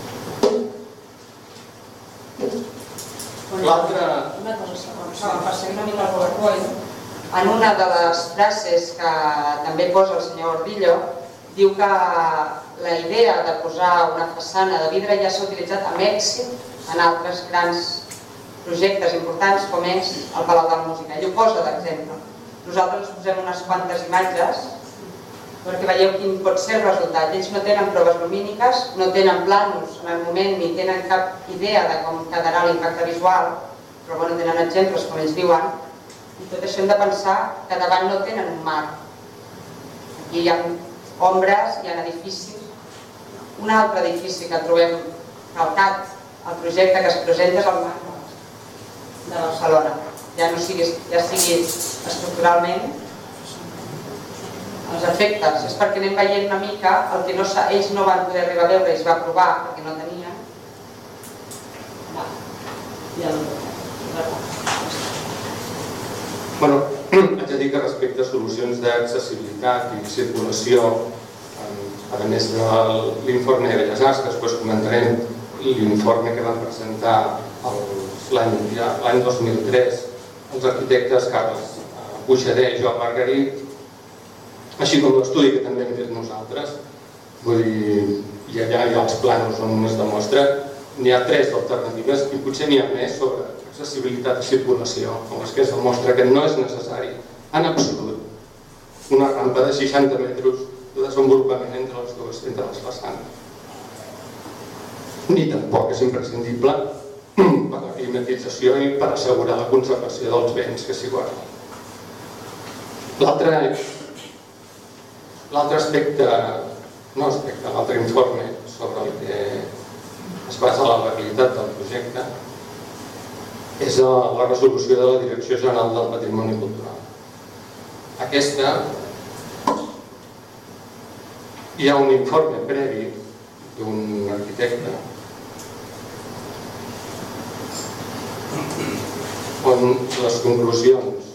L'altre... Una cosa segona, per ser una mica al PowerPoint, en una de les frases que també posa el senyor Ordillo, diu que la idea de posar una façana de vidre ja s'ha utilitzat amb èxit en altres grans projectes importants com és el Palau de la Música. Ell ho posa d'exemple. Nosaltres us posem unes quantes imatges perquè veieu quin pot ser el resultat. Ells no tenen proves lumíniques, no tenen planos en el moment ni tenen cap idea de com quedarà l'impacte visual, però bueno, tenen exemples com ells diuen, i tot això hem de pensar que davant no tenen un mar. Aquí hi ha ombres, hi ha edificis. Un altre edifici que trobem calcat al projecte que es presenta és el mar de Barcelona, ja no sigui, ja sigui estructuralment. Els efectes és perquè anem veient una mica el que no, ells no van poder arribar a veure i es va provar perquè no tenien. Bueno, haig de dir que respecte a solucions d'accessibilitat i circulació, a més de l'informe de Belles Arts, que després comentarem, l'informe que van presentar l'any dos mil tres els arquitectes Carles Buixader i Joan Margarit, així com l'estudi que també hem fet nosaltres, vull dir, i allà hi ha els planos on es demostra, n'hi ha tres alternatives i potser n'hi ha més sobre accessibilitat i circulació, com és que es demostra que no és necessari, en absolut, una rampa de seixanta metres de desenvolupament entre les dues, entre les façanes. Ni tampoc és imprescindible per la climatització i per assegurar la conservació dels béns que s'hi guarden. L'altre aspecte, no aspecte, l'altre informe sobre el que es basa la legalitat del projecte és la resolució de la Direcció General del Patrimoni Cultural. Aquesta, hi ha un informe previ d'un arquitecte on les conclusions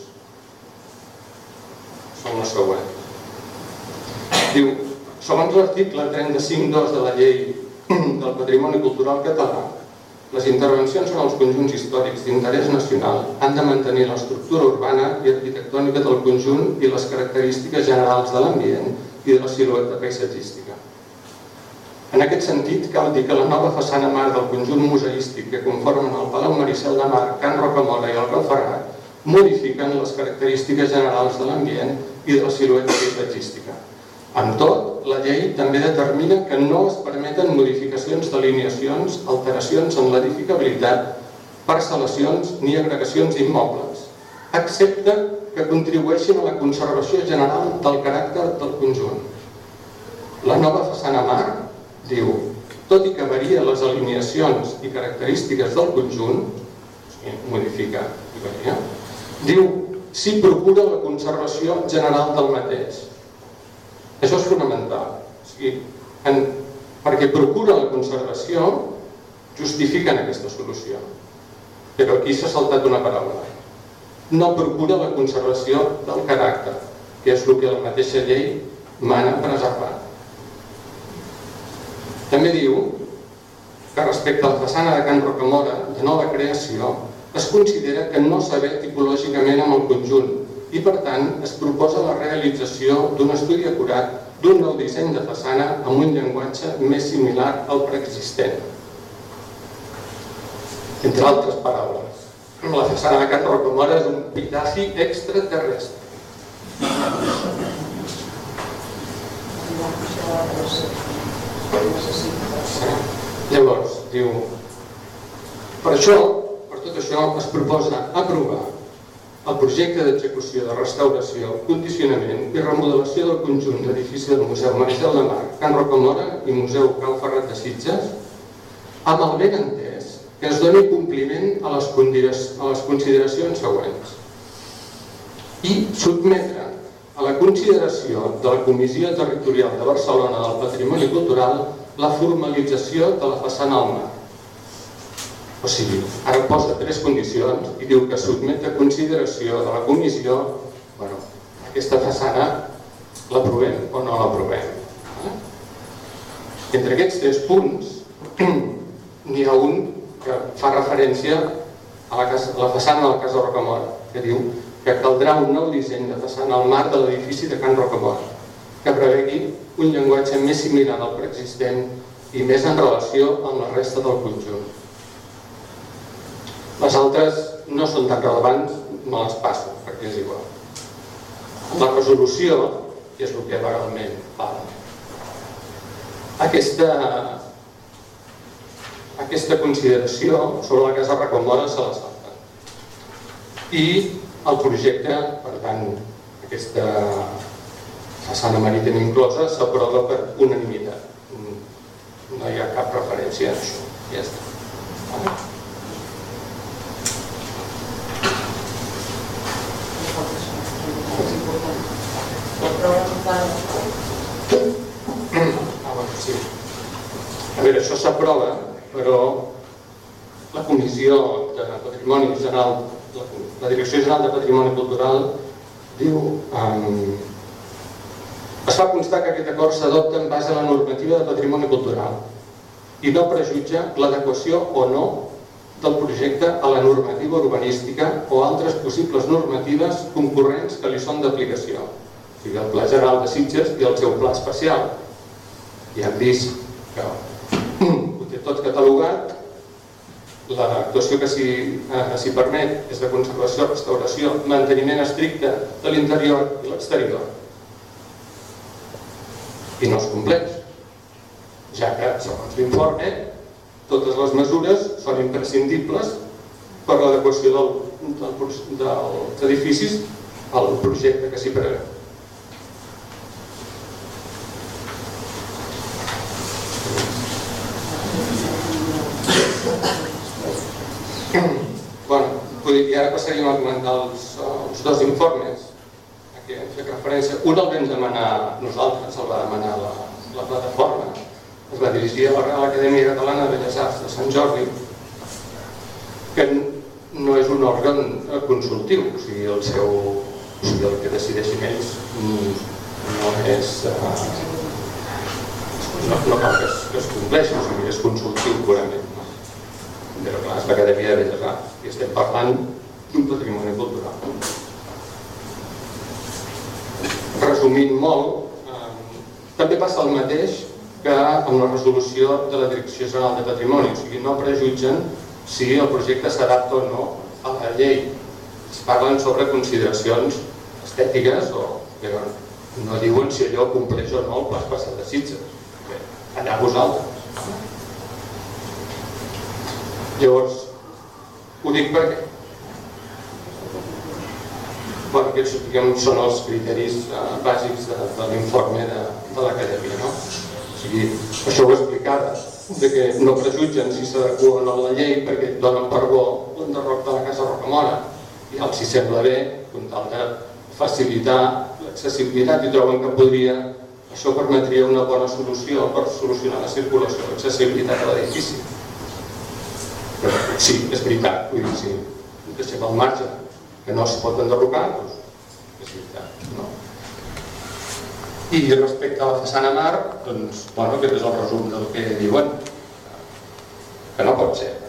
són les següents. Diu, segons l'article trenta-cinc dos de la Llei del Patrimoni Cultural Català, les intervencions en els conjunts històrics d'interès nacional han de mantenir l'estructura urbana i arquitectònica del conjunt i les característiques generals de l'ambient i de la silueta paisatgística. En En aquest sentit, cal dir que la nova façana mar del conjunt museístic que conformen el Palau Maricel de Mar, Can Rocamora i el Galferrat modifiquen les característiques generals de l'ambient i de la silueta paisatgística. Amb tot, la llei també determina que no es permeten modificacions d'alineacions, alteracions en l'edificabilitat, parcel·lacions ni agregacions immobles, excepte que contribueixin a la conservació general del caràcter del conjunt. La nova façana mar diu, tot i que varia les alineacions i característiques del conjunt, modifica i varia, diu, s'hi procura la conservació general del mateix. Això és fonamental, perquè procura la conservació, justifiquen aquesta solució. Però aquí s'ha saltat una paraula. No procura la conservació del caràcter, que és el que la mateixa llei mana preservar. També diu que respecte a la façana de Can Rocamora, de nova creació, es considera que no s'avé tipològicament amb el conjunt i, per tant, es proposa la realització d'un estudi acurat d'un nou disseny de façana amb un llenguatge més similar al preexistent. Entre altres paraules, la façana de Can Rocamora és un epitafi extraterrestre. Llavors, diu, per això, per tot això, es proposa aprovar el projecte d'execució de restauració, condicionament i remodelació del conjunt d'edifici del Museu Maricel de Mar, Can Rocamora i Museu Galferrat de Sitges, amb el ben entès que es doni compliment a les consideracions següents i sotmetre a la consideració de la Comissió Territorial de Barcelona del Patrimoni Cultural la formalització de la façana al mar. O sigui, ara posa tres condicions i diu que sotmet a consideració de la comissió, bueno, aquesta façana l'aprovem o no l'aprovem. Entre aquests tres punts n'hi ha un que fa referència a la façana de la Casa Rocamora, que diu que caldrà un nou disseny de façana al mar de l'edifici de Can Rocamora, que prevegui un llenguatge més similar al preexistent i més en relació amb la resta del conjunt. Les altres no són tan relevants, me les passo, perquè és igual. La resolució, que és el que legalment parla, aquesta, aquesta consideració sobre la Casa Rocamora se la salta. I el projecte, per tant, aquesta façana marítima inclosa, s'aprova per unanimitat. No hi ha cap referència a això. Ja està. Sí. A veure, això s'aprova, però la Comissió de Patrimoni General, la Direcció General de Patrimoni Cultural, diu es fa constar que aquest acord s'adopta en base a la normativa de patrimoni cultural i no prejutja l'adequació o no del projecte a la normativa urbanística o altres possibles normatives concurrents que li són d'aplicació, o sigui, el Pla General de Sitges i el seu Pla Especial. Ja hem vist que ho té tot catalogat, l'actuació que s'hi permet és de conservació, restauració, manteniment estricte de l'interior i l'exterior. I no es compleix, ja que, segons l'informe, totes les mesures són imprescindibles per l'adequació dels edificis al projecte que s'hi preveu. I ara passaríem a comentar els dos informes a què hem fet referència. Un el vam demanar nosaltres, el va demanar la plataforma, es va dirigir a la Real Acadèmia Catalana de Belles Arts de Sant Jordi, que no és un òrgan consultiu, o sigui, el seu, o sigui, el que decideixin ells no és, no cal que es compleixi, o sigui, és consultiu purament. Però clar, és l'Acadèmia de Belles Arts i estem parlant d'un patrimoni cultural. Resumint molt, també passa el mateix que amb la resolució de la Direcció General de Patrimoni, o sigui, no prejutgen si el projecte s'adapta o no a la llei. Es parlen sobre consideracions estètiques o no diuen si allò compleix o no el pla especial de Sitges. Allà vosaltres. Llavors, ho dic per què? Bueno, aquests són els criteris bàsics de l'informe de l'acadèmia, no? O sigui, això ho explicava, que no prejutgen si s'adequen a la llei perquè donen per bo l'enderroc de la Casa Rocamora i els hi sembla bé, per tal de facilitar l'accessibilitat, i troben que podria, això permetria una bona solució per solucionar la circulació, l'accessibilitat a l'edifici. Sí, és veritat, vull dir, si deixem al marge que no es pot enderrocar, doncs és veritat, no? I respecte a la façana mar, doncs, bueno, aquest és el resum del que diuen, que no pot ser.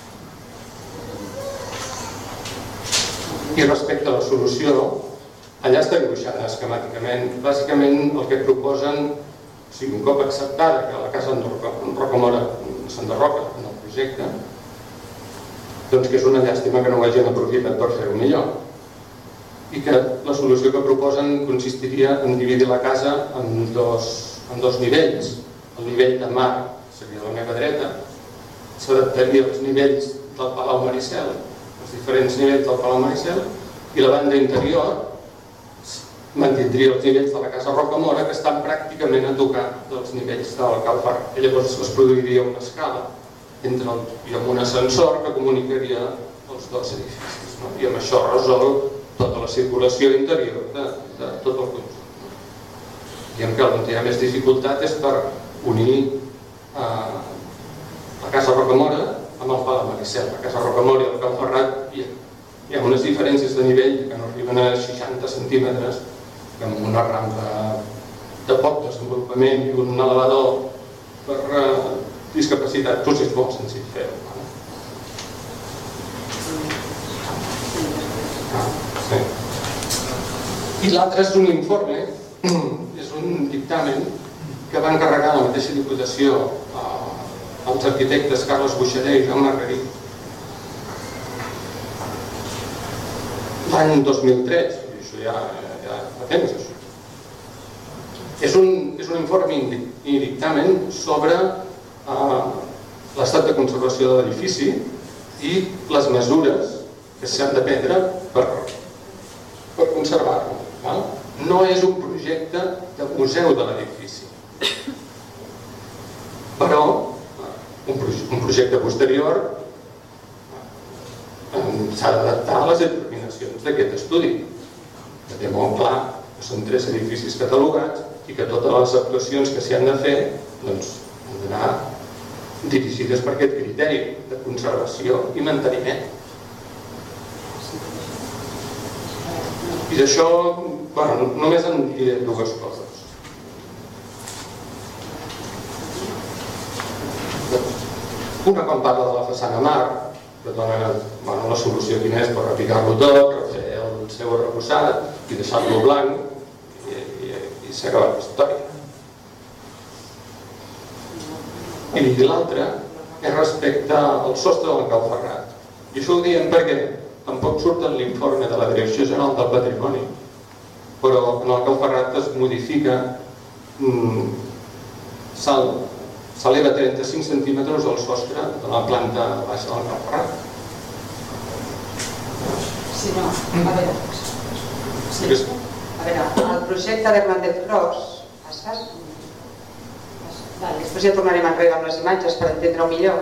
I respecte a la solució, allà està dibuixada esquemàticament. Bàsicament el que proposen, o sigui, un cop acceptada que la Casa Rocamora s'enderroca en el projecte, doncs que és una llàstima que no ho hagin aprofitat per fer-ho millor. I que la solució que proposen consistiria en dividir la casa en dos nivells. El nivell de mar seria la meva dreta, s'adaptaria als nivells del Palau Maricel, els diferents nivells del Palau Maricel, i la banda interior mantindria els nivells de la Casa Rocamora, que estan pràcticament a tocar dels nivells del Cal Ferrat. I llavors es produiria una escala entre el, i amb un ascensor que comunicaria els dos edificis, no? I amb això resol tota la circulació interior de, de tot el conjunt. Diguem que on hi ha més dificultat és per unir eh, la Casa Rocamora amb el Palau Maricel. La Casa Rocamora i el Cal Ferrat hi ha, hi ha unes diferències de nivell que no arriben a seixanta centímetres, que amb una rampa de poc desenvolupament i un elevador per eh, discapacitat, doncs és molt senzill fer-ho. Sí. I l'altre és un informe, és un dictamen que va encarregar la mateixa Diputació als arquitectes Carles Buixader i Jaume Margarit l'any dos mil tres, això ja fa temps. Això. És un, és un informe i dictamen sobre l'estat de conservació de l'edifici i les mesures que s'han de prendre per, per conservar-lo. No és un projecte de museu de l'edifici, però un, un projecte posterior s'ha d'adaptar a les determinacions d'aquest estudi, que té molt clar que són tres edificis catalogats i que totes les actuacions que s'hi han de fer doncs, han d'anar dirigides per aquest criteri de conservació i manteniment. I d'això, bueno, només en diré dues coses. Una, quan parla de la façana mar, que dona bueno, la solució quina és per repicar-lo tot, refer el seu arrebossat i deixar-lo blanc i, i, i s'ha acabat la història. I l'altre és respecte al sostre del Cal Ferrat. I això ho diem perquè tampoc surt en l'informe de la Direcció General del Patrimoni, però en el Cal Ferrat es modifica, s'eleva trenta-cinc centímetres el sostre de la planta baixa del Cal Ferrat. Sí, no, a veure, sí. A veure, el projecte d'Hernández Gros es fa... Després ja tornarem enrere amb les imatges per entendre-ho millor.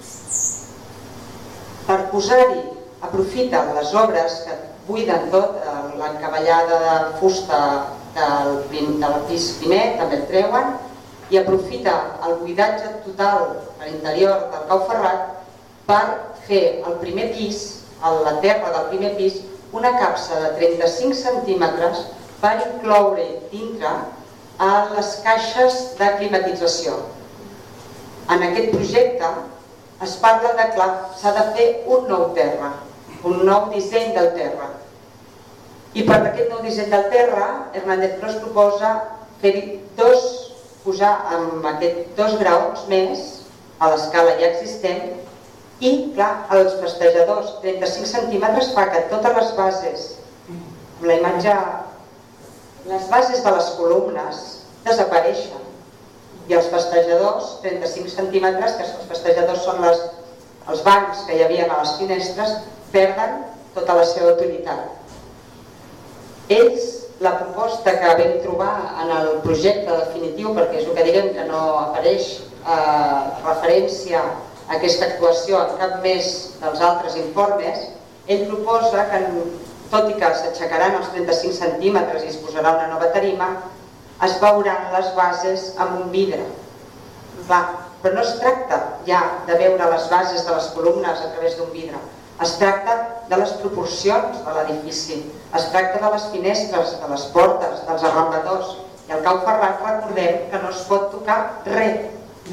Per posar-hi, aprofiten les obres que buiden tot, l'encavallada de fusta del pis primer, també el treuen, i aprofita el buidatge total a l'interior del Cal Ferrat per fer el primer pis, a la terra del primer pis, una capsa de trenta-cinc centímetres per incloure dintre a les caixes de climatització. En aquest projecte es parla de que s'ha de fer un nou terra, un nou disseny del terra. I per aquest nou disseny del terra, Hernández Gros proposa fer-hi dos posar amb aquests dos graons més a l'escala ja existent i, clar, els festejadors, trenta-cinc centímetres fa que totes les bases, amb la imatge, les bases de les columnes desapareixen i els festejadors, trenta-cinc centímetres, que els festejadors són les, els bancs que hi havia a les finestres, perden tota la seva utilitat. Ells, la proposta que vam trobar en el projecte definitiu, perquè és el que diguem que no apareix eh, referència a aquesta actuació en cap més dels altres informes, ell proposa que, tot i que s'aixecaran els trenta-cinc centímetres i es posarà una nova tarima, es veuran les bases amb un vidre. Clar, però no es tracta ja de veure les bases de les columnes a través d'un vidre. Es tracta de les proporcions de l'edifici, es tracta de les finestres, de les portes, dels arrambadors. I al Cau Ferrat recordem que no es pot tocar res.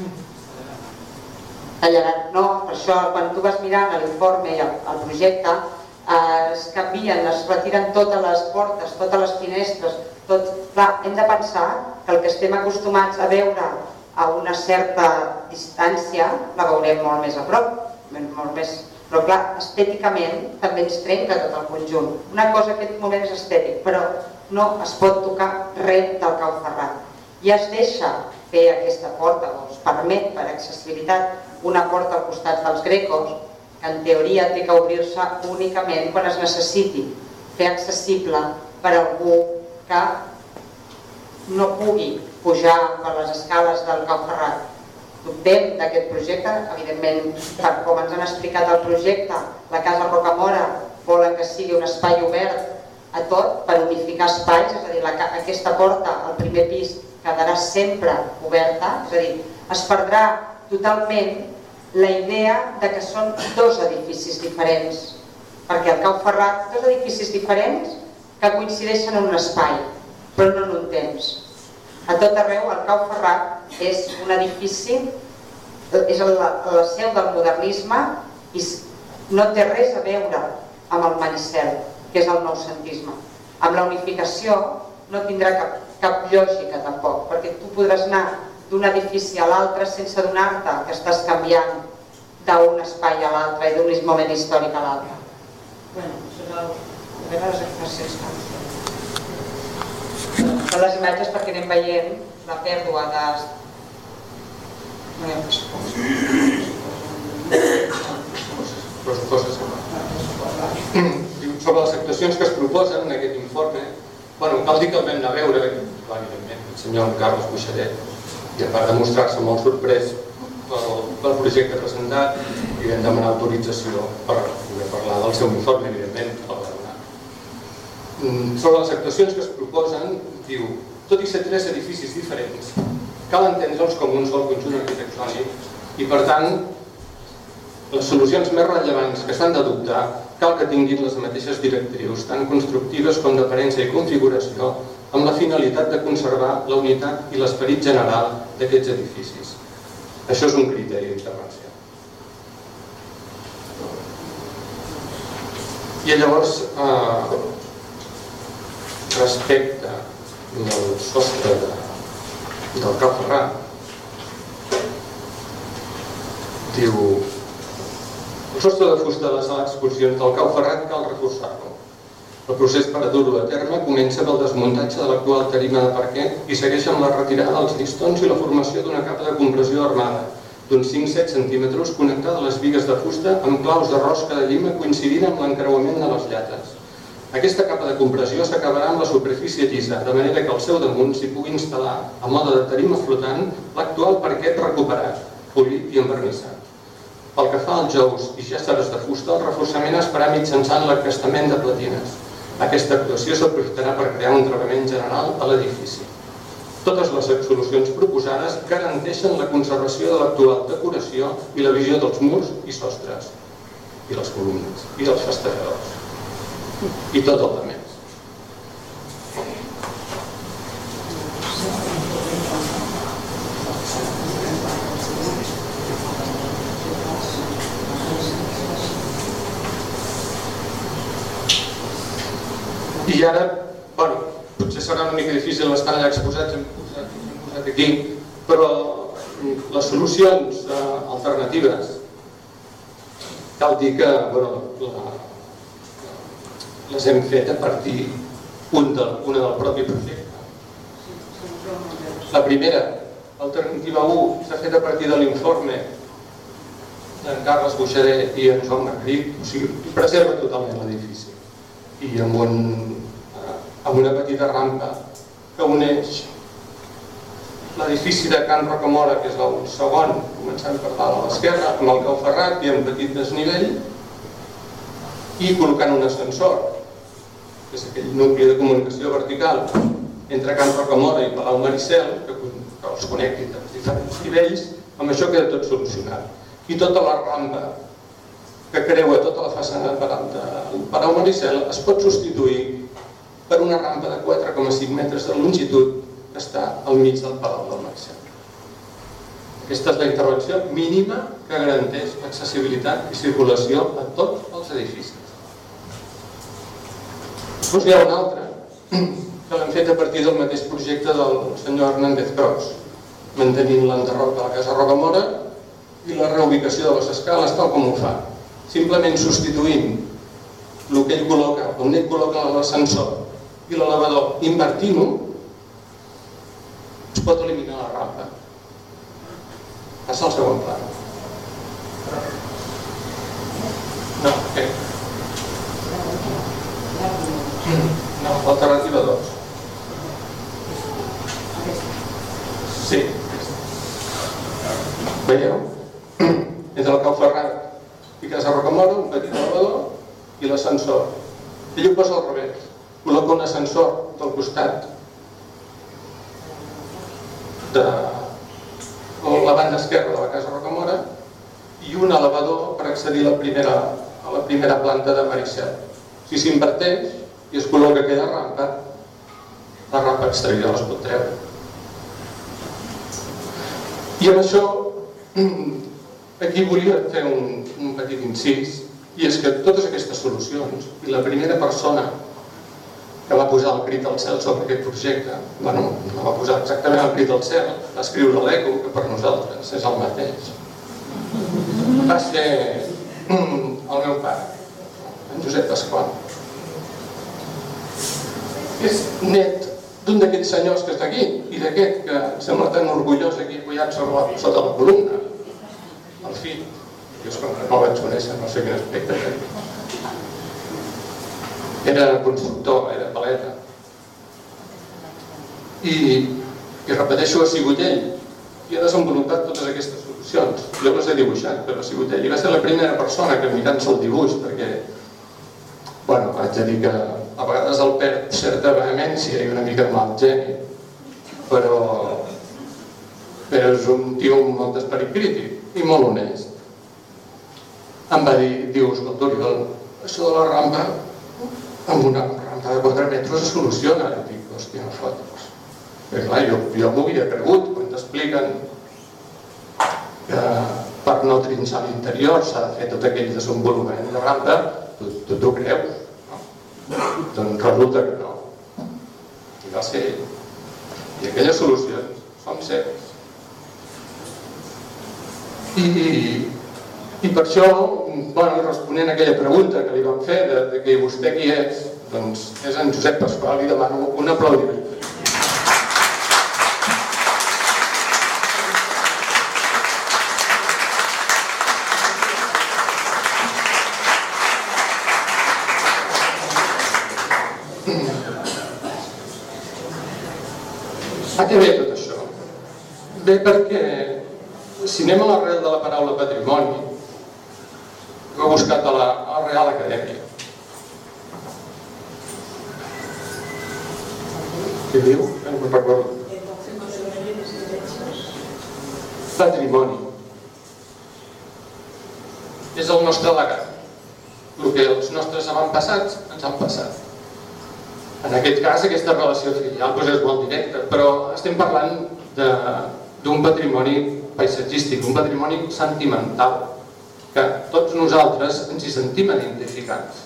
Tallaran, no, per això quan tu vas mirant l'informe i el projecte es canvien, es retiren totes les portes, totes les finestres, tot. Clar, hem de pensar que el que estem acostumats a veure a una certa distància la veurem molt més a prop, molt més... Però clar, estèticament també ens trenca tot el conjunt. Una cosa en aquest moment és estètic, però no es pot tocar res del Cau Ferrat. I es deixa fer aquesta porta, o es permet per accessibilitat una porta al costat dels Grecos, que en teoria té que obrir-se únicament quan es necessiti, fer accessible per algú que no pugui pujar per les escales del Cau Ferrat. Dubtem d'aquest projecte, evidentment, per com ens han explicat el projecte, la Casa Rocamora volen que sigui un espai obert a tot per unificar espais, és a dir, la, aquesta porta al primer pis quedarà sempre oberta, és a dir, es perdrà totalment la idea de que són dos edificis diferents, perquè al Cau Ferrat, dos edificis diferents que coincideixen en un espai, però no en un temps. A tot arreu, el Cau Ferrat és un edifici, és la, la seu del modernisme i no té res a veure amb el Maricel, que és el noucentisme. Amb la unificació no tindrà cap, cap lògica tampoc, perquè tu podràs anar d'un edifici a l'altre sense adonar-te que estàs canviant d'un espai a l'altre i d'un moment històric a l'altre. Bé, això és el, les expressions que són les imatges perquè anem veient la pèrdua de... No hi ha pressupost. Pressupost. Sobre les actuacions que es proposen en aquest informe, bueno, cal dir que el vam anar a veure, evidentment, el senyor Carles Buixadet, i a part de mostrar-se molt sorprès pel, pel projecte presentat, i vam demanar autorització per poder parlar del seu informe, evidentment, el va donar. Sobre les actuacions que es proposen, diu, tot i ser tres edificis diferents, cal entendre'ls com un sol conjunt arquitectònic i, per tant, les solucions més rellevants que s'han d'adoptar cal que tinguin les mateixes directrius, tant constructives com d'aparença i configuració, amb la finalitat de conservar la unitat i l'esperit general d'aquests edificis. Això és un criteri d'intervenció. I llavors, eh, respecte del sostre de, del Cau Ferrat, diu, el sostre de fusta de les sales d'excursions del Cau Ferrat cal reforçar-lo. El procés per a dur-ho a terme comença pel desmuntatge de l'actual tarima de parquet i segueix amb la retirada dels llistons i la formació d'una capa de compressió armada d'uns cinc a set centímetres connectada a les bigues de fusta amb claus de rosca de llima coincidint amb l'encreuament de les llates. Aquesta capa de compressió s'acabarà amb la superfície llisa, de manera que al seu damunt s'hi pugui instal·lar, a mode de tarima flotant, l'actual parquet recuperat, polit i envernissat. Pel que fa als jous i gesseres de fusta, el reforçament es farà mitjançant l'acastament de platines. Aquesta actuació s'aprofitarà per crear un travament general a l'edifici. Totes les solucions proposades garanteixen la conservació de l'actual decoració i la visió dels murs i sostres, i les columnes, i dels festejadors. I tot el de més. I ara, bueno, potser serà una mica difícil estar allà exposats, hem posat, hem posat aquí, Però les solucions alternatives cal dir que les hem fet a partir una del propi projecte. La primera, l'alternativa u, s'ha fet a partir de l'informe d'en Carles Buixader i en Joan Margarit, o sigui, preserva totalment l'edifici i amb una petita rampa que uneix l'edifici de Can Rocamora, que és el segon, començant per dalt a l'esquerra, amb el Cau Ferrat i amb petit desnivell, i col·locant un ascensor, que és aquell nucli de comunicació vertical entre Can Rocamora i Palau Maricel, que els connecti a diferents nivells. Amb això queda tot solucionat. I tota la rampa que creua tota la façana del Palau Maricel es pot substituir per una rampa de quatre coma cinc metres de longitud que està al mig del Palau del Maricel. Aquesta és la intervenció mínima que garanteix accessibilitat i circulació a tots els edificis. Doncs hi ha una altra, que l'hem fet a partir del mateix projecte del senyor Hernández Cros, mantenint l'enderroc de la Casa Rocamora i la reubicació de les escales tal com ho fa. Simplement substituint el que ell col·loca, on ell col·loca l'ascensor i l'elevador, invertint-ho, es pot eliminar la rampa. Passa al segon pla. No, què? No, l'alternativa dos. Sí. Veieu? Entre el Cau Ferrat i Casa Rocamora, un petit elevador i l'ascensor. Ell ho posa al revés. Col·loca un ascensor del costat de la banda esquerra de la Casa Rocamora i un elevador per accedir a la primera, a la primera planta de Maricel. Si s'inverteix i es col·loca aquella rampa, la rampa exterior es pot treure. I amb això, aquí volia fer un, un petit incís, i és que totes aquestes solucions, i la primera persona que va posar el crit al cel sobre aquest projecte, bueno, no va posar exactament el crit al cel, va escriure l'eco, que per nosaltres és el mateix, va ser el meu pare, en Josep Pasqual. És net d'un d'aquests senyors que està aquí i d'aquest que sembla tan orgullós aquí apujat sota la columna, el fill. Jo és com que no el vaig conèixer, no sé quin aspecte tenia. Era constructor, era paleta. I, i repeteixo, ha sigut ell i ha desenvolupat totes aquestes solucions. Jo les he dibuixat, però ha sigut ell. I va ser la primera persona que mirant-se el dibuix, perquè, bueno, haig de dir que a vegades el perd certa vehemència i una mica mal geni, però, però és un tio amb molt d'esperit crític i molt honest. Em va dir, diu, escolta, Oriol, això de la rampa, amb una rampa de quatre metres es soluciona. I dic, hòstia, no fotos. Perquè clar, jo, jo m'ho havia cregut quan t'expliquen que per no trinxar l'interior s'ha de fer tot aquell desenvolupament de rampa, tu, tu t'ho creus. Doncs resulta que no. I va ser ell. I aquelles solucions són seves. I, i per això, bueno, responent a aquella pregunta que li vam fer de, de que vostè qui és, doncs és en Josep Pasqual, li demano un aplaudiment. A què ve tot això? Ve perquè, si anem a l'arrel de la paraula patrimoni, que he buscat a la, a la Real Acadèmia. Què diu? No me'n recordo. Patrimoni. És el nostre legat. El que els nostres avantpassats ens han passat. En aquest cas, aquesta relació filial és molt directa, però estem parlant d'un patrimoni paisatgístic, un patrimoni sentimental, que tots nosaltres ens hi sentim identificats.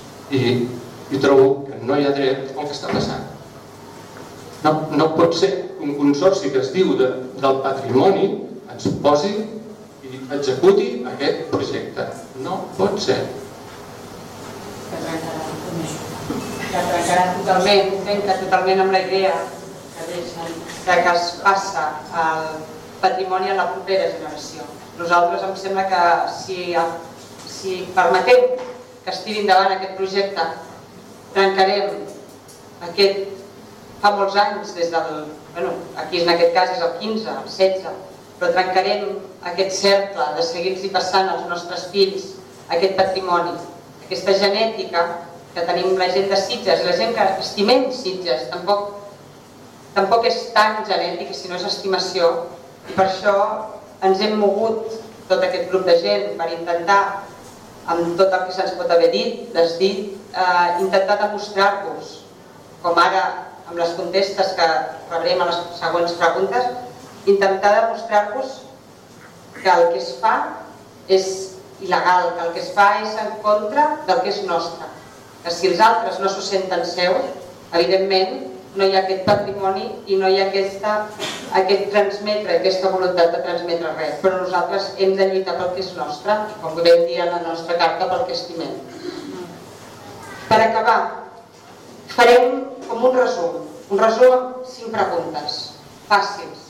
I, i trobo que no hi ha dret al que està passant. No, no pot ser un consorci que es diu del patrimoni ens posi i executi aquest projecte. No pot ser. Que trencarà totalment, trenca totalment amb la idea que deixen que es passa el patrimoni a la propera generació. Nosaltres em sembla que si, si permetem que es tiri endavant aquest projecte, trencarem aquest, fa molts anys, des del, bueno, aquí en aquest cas és el quinze, el setze, però trencarem aquest cercle de seguir-los passant als nostres fills aquest patrimoni, aquesta genètica que tenim la gent de Sitges, la gent que estimem Sitges, tampoc, tampoc és tan genètic, sinó és estimació, i per això ens hem mogut tot aquest grup de gent per intentar, amb tot el que se'ns pot haver dit, desdit, eh, intentar demostrar-vos, com ara amb les contestes que rebrem a les següents preguntes, intentar demostrar-vos que el que es fa és il·legal, que el que es fa és en contra del que és nostre, que si els altres no s'ho senten seus, evidentment no hi ha aquest patrimoni i no hi ha aquesta, aquest transmetre, aquesta voluntat de transmetre res, però nosaltres hem de lluitar pel que és nostre, com vam dir en la nostra carta, pel que estimem. Per acabar, farem com un resum, un resum amb cinc preguntes, fàcils.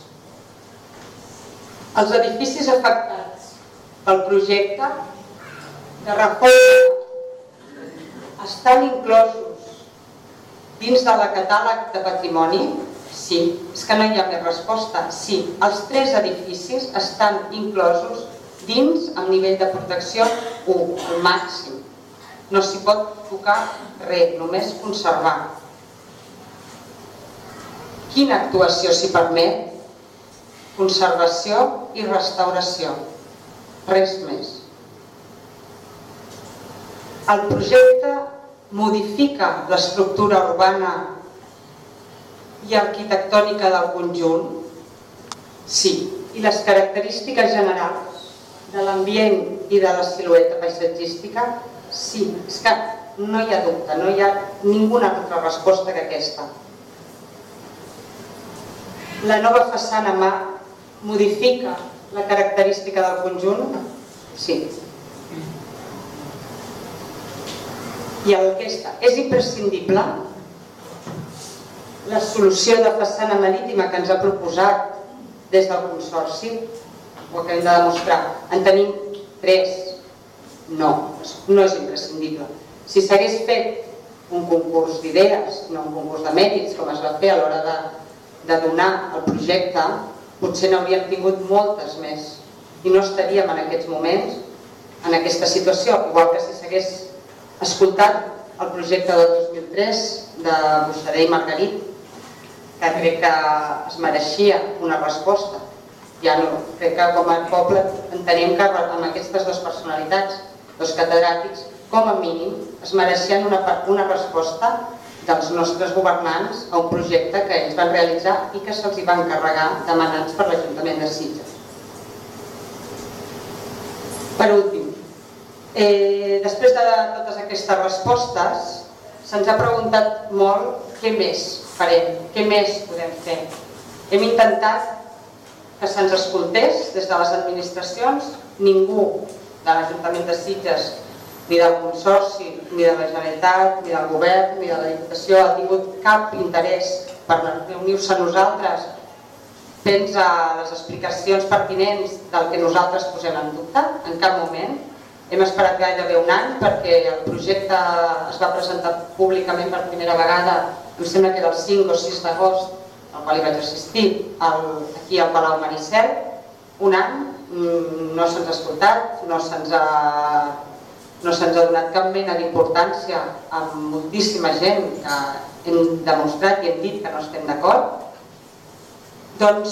Els edificis afectats pel projecte de reforma estan inclosos dins de la catàleg de patrimoni? Sí. És que no hi ha més resposta. Sí. Els tres edificis estan inclosos dins amb nivell de protecció u, el màxim. No s'hi pot tocar res, només conservar. Quina actuació s'hi permet? Conservació i restauració. Res més. El projecte modifica l'estructura urbana i arquitectònica del conjunt? Sí. I les característiques generals de l'ambient i de la silueta paisatgística? Sí. És que no hi ha dubte, no hi ha ninguna altra resposta que aquesta. La nova façana mà modifica la característica del conjunt? Sí. I aquesta és imprescindible? La solució de façana marítima que ens ha proposat des del Consorci, ho acabem de demostrar, en tenim tres. No, no és imprescindible. Si s'hagués fet un concurs d'idees, no un concurs de mèrits, com es va fer a l'hora de, de donar el projecte, potser n'hauríem tingut moltes més i no estaríem en aquests moments en aquesta situació, igual que si s'hagués escoltat el projecte del dos mil tres de Buixader i Margarit, que crec que es mereixia una resposta. Ja no, crec que com a poble entenem que amb aquestes dues personalitats, dos catedràtics, com a mínim es mereixien una, una resposta dels nostres governants a un projecte que ells van realitzar i que se'ls va encarregar demanats per l'Ajuntament de Sitges. Per últim, eh, després de totes aquestes respostes, se'ns ha preguntat molt què més farem, què més podem fer. Hem intentat que se'ns escoltés des de les administracions. Ningú de l'Ajuntament de Sitges, ni del Consorci, ni de la Generalitat, ni del Govern, ni de la Diputació ha tingut cap interès per reunir-se a nosaltres, fent les explicacions pertinents del que nosaltres posem en dubte, en cap moment. Hem esperat gairebé un any perquè el projecte es va presentar públicament per primera vegada, em sembla que era el cinc o sis d'agost, al qual hi vaig assistir, aquí al Palau Maricel. Un any, no se'ns ha escoltat, no se'ns ha, no se'ns ha donat cap mena d'importància amb moltíssima gent que hem demostrat i hem dit que no estem d'acord. Doncs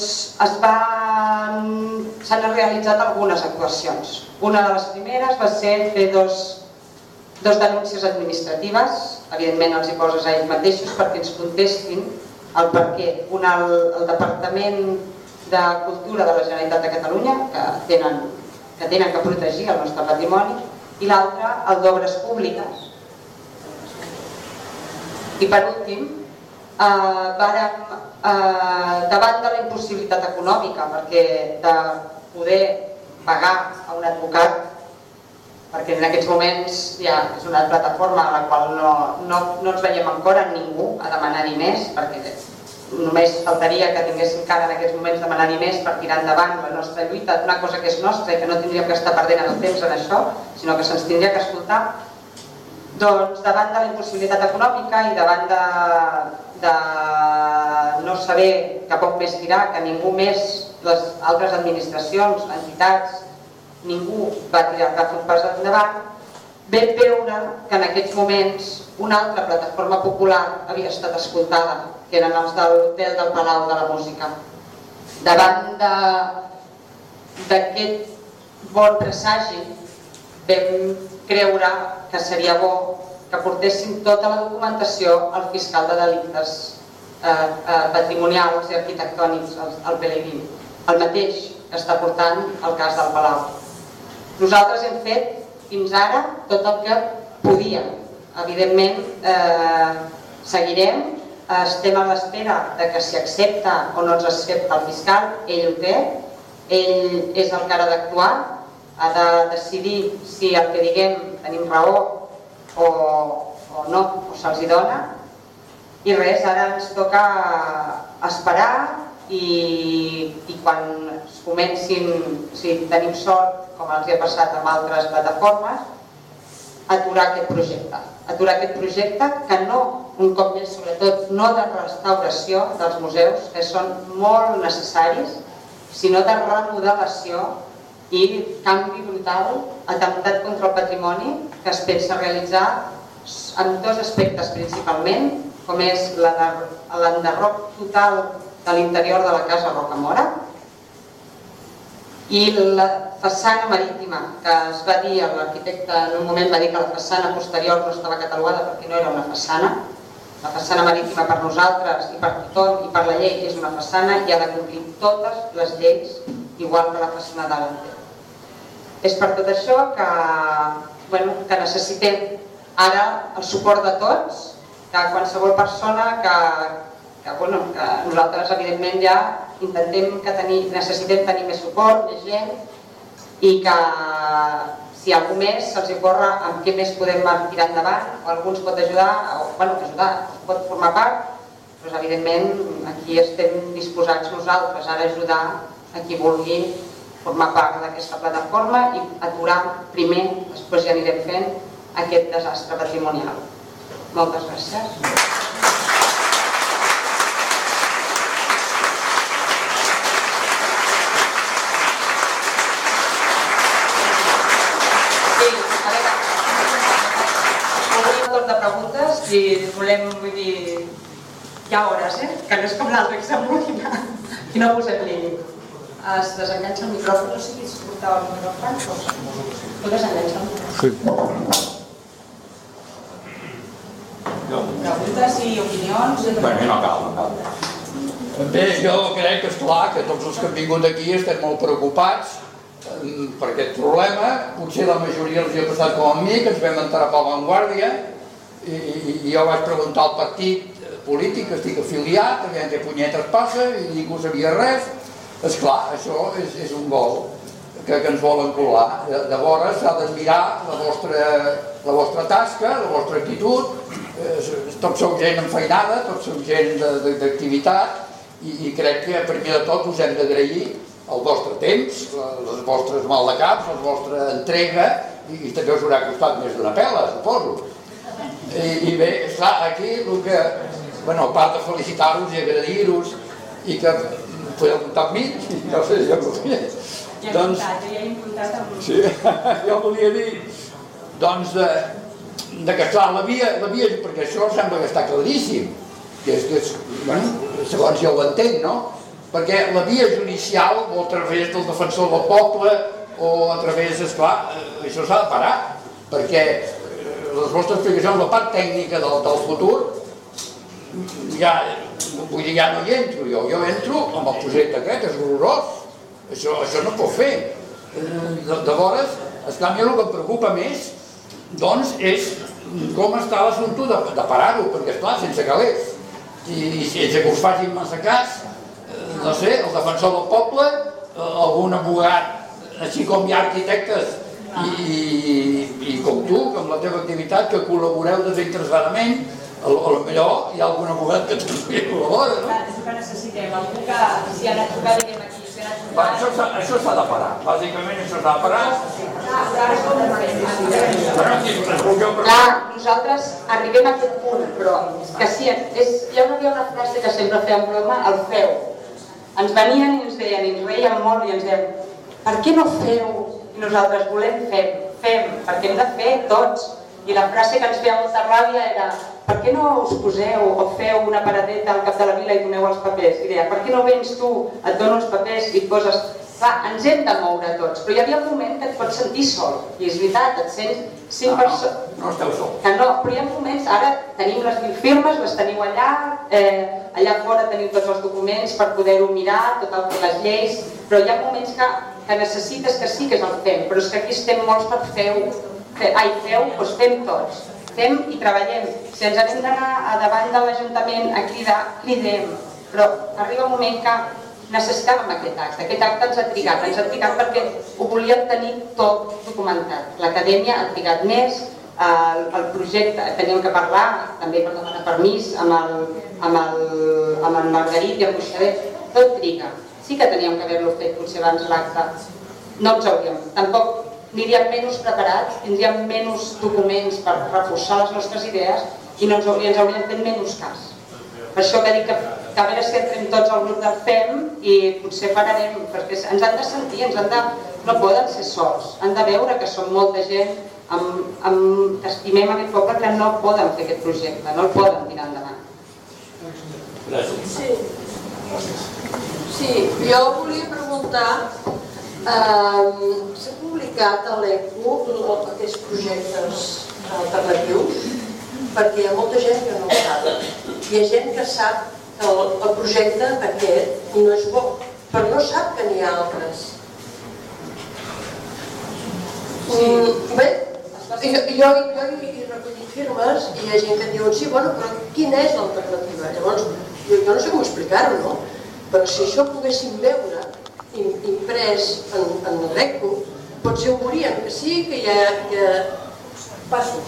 s'han realitzat algunes actuacions. Una de les primeres va ser fer dos, dos denúncies administratives, evidentment els hi poses a ells mateixos perquè ens contestin el per què. Una al, al Departament de Cultura de la Generalitat de Catalunya, que tenen, que tenen que protegir el nostre patrimoni, i l'altra el d'Obres Públiques. I per últim, vàrem, davant de la impossibilitat econòmica, perquè de poder pagar a un advocat, perquè en aquests moments ja és una plataforma a la qual no, no, no ens veiem encara en ningú a demanar diners, perquè només faltaria que tinguéssim encara en aquests moments demanar diners per tirar endavant la nostra lluita d'una cosa que és nostra i que no tindríem que estar perdent el temps en això, sinó que se'ns tindria que escoltar. Doncs davant de la impossibilitat econòmica i davant de, de no saber cap on més tirar, que ningú més, les altres administracions, entitats, ningú va tirar cap un pas endavant, vam veure que en aquests moments una altra plataforma popular havia estat escoltada, que eren els de l'Hotel del Palau de la Música. Davant d'aquest bon presagi vam creure que seria bo que portéssim tota la documentació al fiscal de delictes eh, eh, patrimonials i arquitectònics, al P L I, el mateix que està portant el cas del Palau. Nosaltres hem fet fins ara tot el que podíem. Evidentment, eh, seguirem, estem a l'espera de que si accepta o no ens accepta el fiscal, ell ho té, ell és el que ha d'actuar, ha de decidir si el que diguem tenim raó o, o no, o se'ls hi dona. I res, ara ens toca esperar i, i quan es comencin, si tenim sort, com els hi ha passat amb altres plataformes, aturar aquest projecte. Aturar aquest projecte que no, un cop més, sobretot, no de restauració dels museus, que són molt necessaris, sinó de remodelació i canvi brutal, atemptat contra el patrimoni, que es pensa realitzar en dos aspectes principalment, com és l'enderroc total de l'interior de la casa Rocamora i la façana marítima, que es va dir, l'arquitecte en un moment va dir que la façana posterior no estava catalogada perquè no era una façana. La façana marítima per nosaltres i per tothom i per la llei és una façana i ha de complir totes les lleis igual que la façana davantera. És per tot això que, bueno, que necessitem ara el suport de tots, que qualsevol persona que, que, bueno, que nosaltres evidentment ja intentem que tenir, necessitem tenir més suport, més gent, i que si algú més se'ls ocorre amb què més podem tirar endavant, o algú ens pot ajudar, o bueno, ajudar, pot formar part, doncs evidentment aquí estem disposats nosaltres ara a ajudar a qui vulgui formar part d'aquesta plataforma i aturar primer, després ja anirem fent, aquest desastre patrimonial. Moltes gràcies. De preguntes i volem, vull dir, hi ha hores, eh? Que no és com l'altre que s'embolica i no posem límit. Es desenganxa el micròfon, no sé si portava el micròfon, tu desenganxa el micròfon. Preguntes i opinions? Bé, no cal, no cal. Bé, jo crec que és clar que tots els que han vingut aquí estem molt preocupats per aquest problema. Potser la majoria els hi ha passat com a mi, que ens vam enterar per La Vanguardia, i jo vaig preguntar al partit polític que estic afiliat, que què punyetes passa, i ningú sabia res. Esclar, això és un gol que ens volen colar. Llavors s'ha d'admirar la vostra tasca, la vostra actitud. Tots sou gent enfeinada, tots sou gent d'activitat, i crec que primer de tot us hem d'agrair el vostre temps, les vostres maldecaps, la vostra entrega, i també us haurà costat més d'una pela, suposo. I bé, esclar, aquí el que, bueno, a part de felicitar-vos i agrair-vos i que podeu comptar amb mi, no sé si jo volia. Ja he comptat, ja he comptat amb mi. Sí, jo volia dir, doncs, que esclar, la via, perquè això sembla que està claríssim, que és, bueno, segons jo ho entenc, no? Perquè la via judicial, o a través del defensor del poble, o a través, esclar, això s'ha de parar, perquè les vostres explicacions, la part tècnica del futur, ja, vull dir, ja no hi entro jo, jo entro amb el projecte aquest, és horrorós, això no es pot fer. Llavors, esclar, a mi el que em preocupa més, doncs, és com està l'assumpte de parar-ho, perquè, esclar, sense calés, i sense que us facin massa cas, no sé, el defensor del poble, algun abogat, així com hi ha arquitectes i com tu, que amb la teva activitat, que col·laboreu desinteressadament, potser hi ha algun abogat que també col·labora, no? És el que necessitem, algú que si ha de trucar, diguem aquí, si ha de trucar... Això s'ha de parar, bàsicament això s'ha de parar. Clar, nosaltres arribem a aquest punt, però que sí, hi havia una frase que sempre fèiem broma, el feu. Ens venien i ens deien, i ens reien molt i ens deien, per què no feu? I nosaltres volem fer, fem, perquè hem de fer tots. I la frase que ens feia molta ràbia era, per què no us poseu o feu una paradeta al cap de la vila i doneu els papers? I deia, per què no vens tu, et dono els papers i et poses... Clar, ens hem de moure tots, però hi havia un moment que et pots sentir sol, i és veritat, et sents cinc persones... No esteu sol. Que no, però hi ha moments, ara tenim les mil firmes, les teniu allà, allà fora teniu tots els documents per poder-ho mirar, totes les lleis, però hi ha moments que necessites que sí que és el fem, però és que aquí estem molts per feu, ai, feu, doncs fem tots, fem i treballem. Si ens hem d'anar davant de l'Ajuntament a cridar, cridem, però arriba un moment que necessitàvem aquest acte. Aquest acte ens ha trigat, ens ha trigat perquè ho volíem tenir tot documentat. L'acadèmia ha trigat més, el projecte, teníem que parlar, també per demanar permís amb el Margarit i el Buixadet, tot triga. Sí que teníem que haver-lo fet potser abans l'acte, no ens hauríem, tampoc aniríem menys preparats, tindríem menys documents per reforçar les nostres idees i ens hauríem fet menys cas. Per això que dic que a veure si entrem tots al grup del FEM i potser pararem, perquè ens han de sentir, ens han de... no poden ser sols, han de veure que som molta gent, que estimem aquest poble, que no poden fer aquest projecte, no el poden tirar endavant. Sí, sí, jo volia preguntar, s'ha publicat a l'E C U aquests projectes alternatius? Perquè hi ha molta gent que no ho sap. Hi ha gent que sap que el projecte aquest no és bo, però no sap que n'hi ha altres. Bé, jo hi recollit firmes i hi ha gent que diu, sí, bueno, però quina és l'alternativa? Llavors, jo no sé com explicar-ho, no? Però si això ho poguéssim veure imprès en l'E C U, potser ho veuríem que sí, que hi ha... Passo.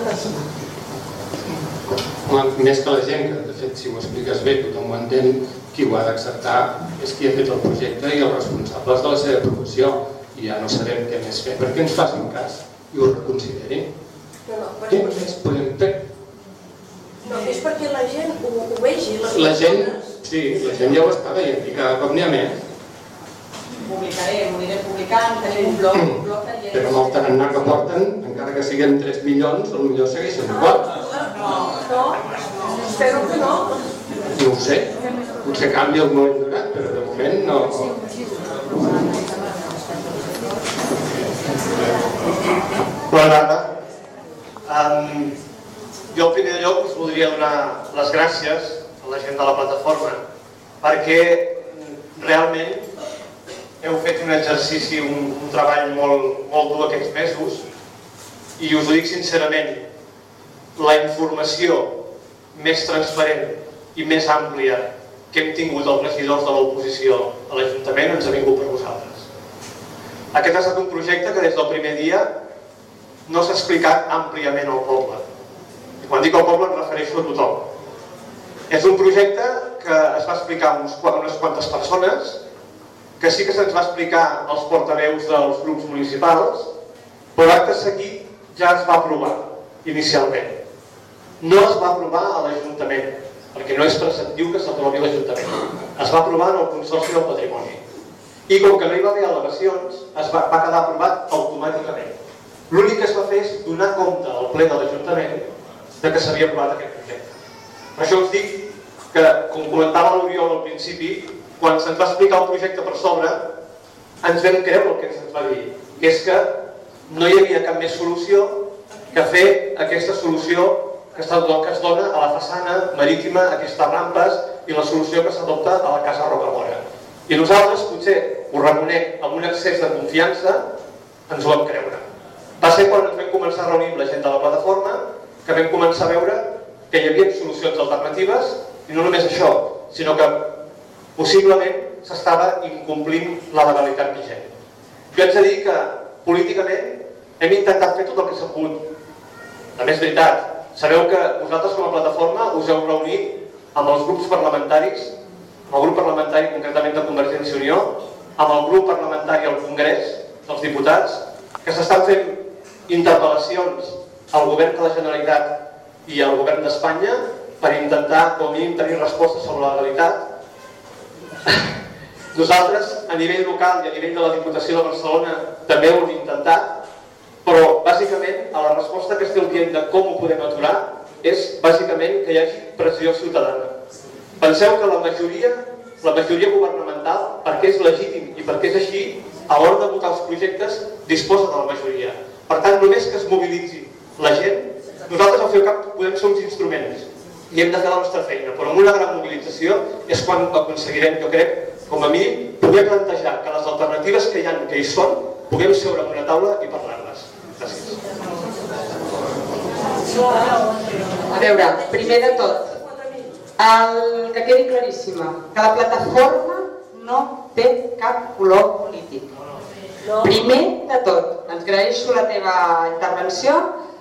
Més que la gent, que de fet si ho expliques bé tothom ho entén, qui ho ha d'acceptar és qui ha fet el projecte i els responsables de la seva professió, i ja no sabem què més fer, perquè ens facin cas i ho reconsiderin. Què més podem fer? No, és perquè la gent ho vegi, les persones... Sí, la gent ja ho està veient i cada cop n'hi ha més. Publicarem, ho anirem publicant, tenim un blog, un blog de lleis... Però amb el tarannà que porten, encara que siguin tres milions, potser segueixen igual. No, no, espero que no. No ho sé, potser canvia el moment donat, però de moment no... Bona tarda. Jo en primer lloc us voldria donar les gràcies a la gent de la plataforma perquè realment heu fet un exercici, un treball molt dur aquests mesos i us ho dic sincerament, la informació més transparent i més àmplia que hem tingut els regidors de l'oposició a l'Ajuntament ens ha vingut per vosaltres. Aquest ha estat un projecte que des del primer dia no s'ha explicat àmpliament al poble. I quan dic al poble em refereixo a tothom. És un projecte que es va explicar a unes quantes persones, que sí que se'ns va explicar als portaveus dels grups municipals, però acte seguit ja es va aprovar inicialment. No es va aprovar a l'Ajuntament, perquè no és preceptiu que s'aprovi a l'Ajuntament. Es va aprovar en el Consorci del Patrimoni. I com que no hi va haver al·legacions, es va quedar aprovat automàticament. L'únic que es va fer és donar compte al ple de l'Ajuntament de que s'havia aprovat aquest projecte. Per això us dic que, com comentava l'Oriol al principi, quan se'ns va explicar el projecte per sobre, ens vam creure el que se'ns va dir, que és que no hi havia cap més solució que fer aquesta solució que es dona a la façana marítima, aquestes rampes, i la solució que s'adopta a la Casa Rocamora. I nosaltres, potser, ho reconec, amb un excés de confiança, ens ho vam creure. Va ser quan ens vam començar a reunir amb la gent de la plataforma que vam començar a veure que hi havia solucions alternatives I no només això, sinó que possiblement s'estava incomplint la legalitat vigent. Jo haig de dir que políticament hem intentat fer tot el que s'ha pogut. A més, veritat, sabeu que vosaltres com a plataforma us heu reunit amb els grups parlamentaris, amb el grup parlamentari concretament de Convergència i Unió, amb el grup parlamentari al Congrés dels Diputats, que s'estan fent interpel·lacions al govern de la Generalitat i al govern d'Espanya per intentar, com a mínim, tenir respostes sobre la legalitat. Nosaltres, a nivell local i a nivell de la Diputació de Barcelona, també ho hem intentat, però bàsicament a la resposta que esteu dient de com ho podem aturar és bàsicament que hi hagi pressió ciutadana. Penseu que la majoria, la majoria governamental, perquè és legítim i perquè és així, a l'hora de votar els projectes, disposa de la majoria. Per tant, només que es mobilitzi la gent, nosaltres al FEUCAP podem ser uns instruments i hem de fer la nostra feina, però amb una gran mobilització és quan aconseguirem, jo crec, com a mínim, poder plantejar que les alternatives que hi ha, que hi són, puguem seure en una taula i parlar-les. Gràcies. A veure, primer de tot, el que quedi claríssima, que la plataforma no té cap color polític. Primer de tot, ens agraeixo la teva intervenció.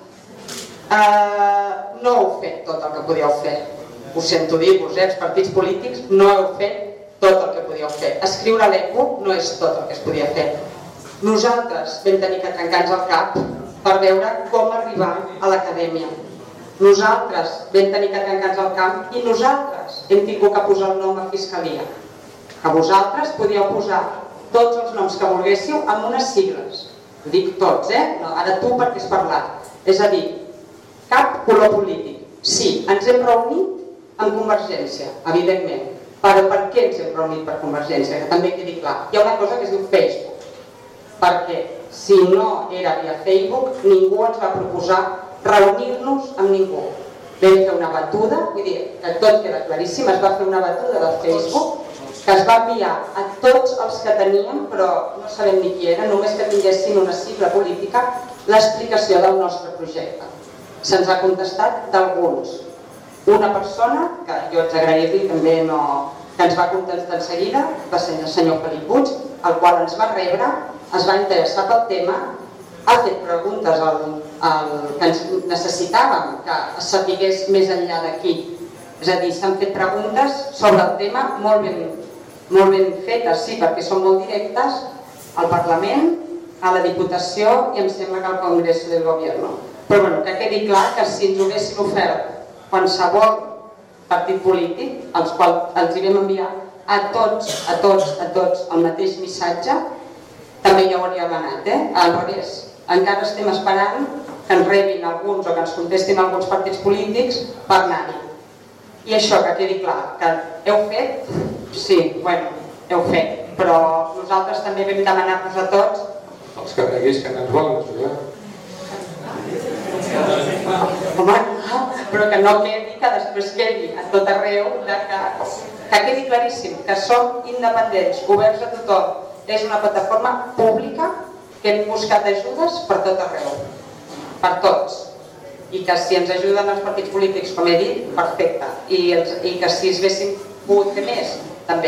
Uh, no heu fet tot el que podíeu fer. Ho sento dir-vos, eh? Els partits polítics no heu fet tot el que podíeu fer. Escriure l'E P U no és tot el que es podia fer. Nosaltres vam tenir que trencar-nos el cap per veure com arribar a l'acadèmia. Nosaltres vam tenir que trencar-nos el cap i nosaltres hem tingut que posar el nom a Fiscalia. Que vosaltres podíeu posar tots els noms que volguéssiu amb unes sigles. Ho dic tots, eh? No, ara tu perquè has parlat. És a dir, cap color polític. Sí, ens hem reunit amb Convergència, evidentment. Però per què ens hem reunit per Convergència? Que també quedi clar. Hi ha una cosa que es diu Facebook. Perquè si no era via Facebook, ningú ens va proposar reunir-nos amb ningú. Vam fer una batuda, vull dir, que tot queda claríssim, es va fer una batuda del Facebook que es va enviar a tots els que teníem, però no sabem ni qui era, només que tinguessin una sigla política, l'explicació del nostre projecte. Se'ns ha contestat d'alguns. Una persona, que jo haig d'agrair-li també no, que ens va contestar en seguida, va ser el senyor Felip Puig, el qual ens va rebre, es va interessar pel tema, ha fet preguntes al, al, que ens necessitàvem, que es sapigués més enllà d'aquí. És a dir, s'han fet preguntes sobre el tema molt ben, molt ben fetes, sí, perquè són molt directes al Parlament, a la Diputació i em sembla que al Congrés del Gobierno. Però bueno, que quedi clar que si ens ho haguessin ofert qualsevol partit polític, als quals els hi vam enviar a tots, a tots, a tots el mateix missatge, també hi hauríem anat, eh? Al revés. Encara estem esperant que ens rebin alguns o que ens contestin alguns partits polítics per anar-hi. I això, que quedi clar, que heu fet, sí, bueno, heu fet, però nosaltres també vam demanar-nos a tots... Els que creguis que no ens volen, ja. Home, però que no quedi, que després quedi a tot arreu, de que, que quedi claríssim que som independents, oberts a tothom. És una plataforma pública que hem buscat ajudes per tot arreu, per tots. I que si ens ajuden els partits polítics, com he dit, perfecte. I, els, i que si es haguessin pogut fer més, també.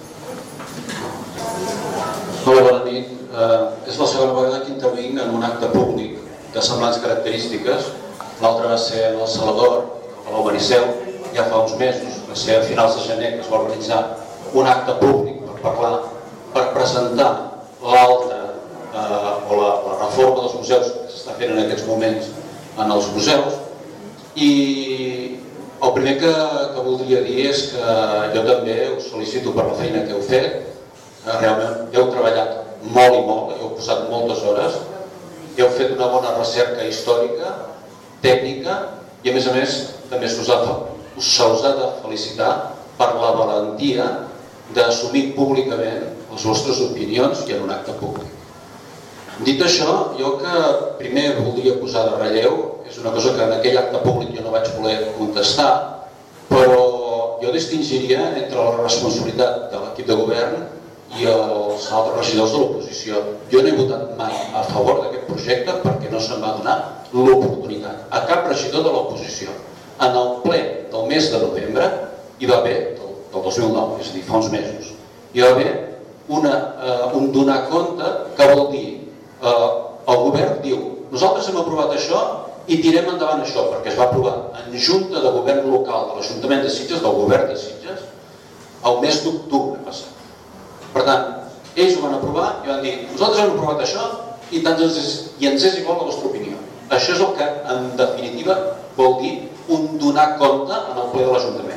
Molt bona nit. Eh, és la segona vegada que intervinc en un acte públic de semblants característiques. L'altre va ser en el Salador, a Palau Maricel, ja fa uns mesos, va ser a finals de gener que es va organitzar un acte públic per parlar, per presentar l'altra eh, o la, la reforma dels museus que s'està fent en aquests moments en els museus. I el primer que, que voldria dir és que jo també us felicito per la feina que heu fet. Realment heu treballat molt i molt, heu posat moltes hores, heu fet una bona recerca històrica, tècnica, i a més a més també se us ha de felicitar per la valentia d'assumir públicament les vostres opinions i en un acte públic. Dit això, jo que primer voldria posar de relleu, és una cosa que en aquell acte públic jo no vaig voler contestar, però jo distingiria entre la responsabilitat de l'equip de govern i els altres regidors de l'oposició. Jo no he votat mai a favor d'aquest projecte perquè no se'm va donar l'oportunitat a cap regidor de l'oposició. En el ple del mes de novembre hi va haver, del dos mil nou, és a dir, fa uns mesos, hi va haver una, eh, un donar compte que vol dir, eh, el govern diu, nosaltres hem aprovat això i tirem endavant això, perquè es va aprovar en Junta de Govern Local de l'Ajuntament de Sitges, del govern de Sitges, el mes d'octubre passat. Per tant, ells ho van aprovar i van dir, nosaltres hem aprovat això i, tant ens és, i ens és igual la vostra opinió. Això és el que, en definitiva, vol dir un donar compte en el ple de l'Ajuntament.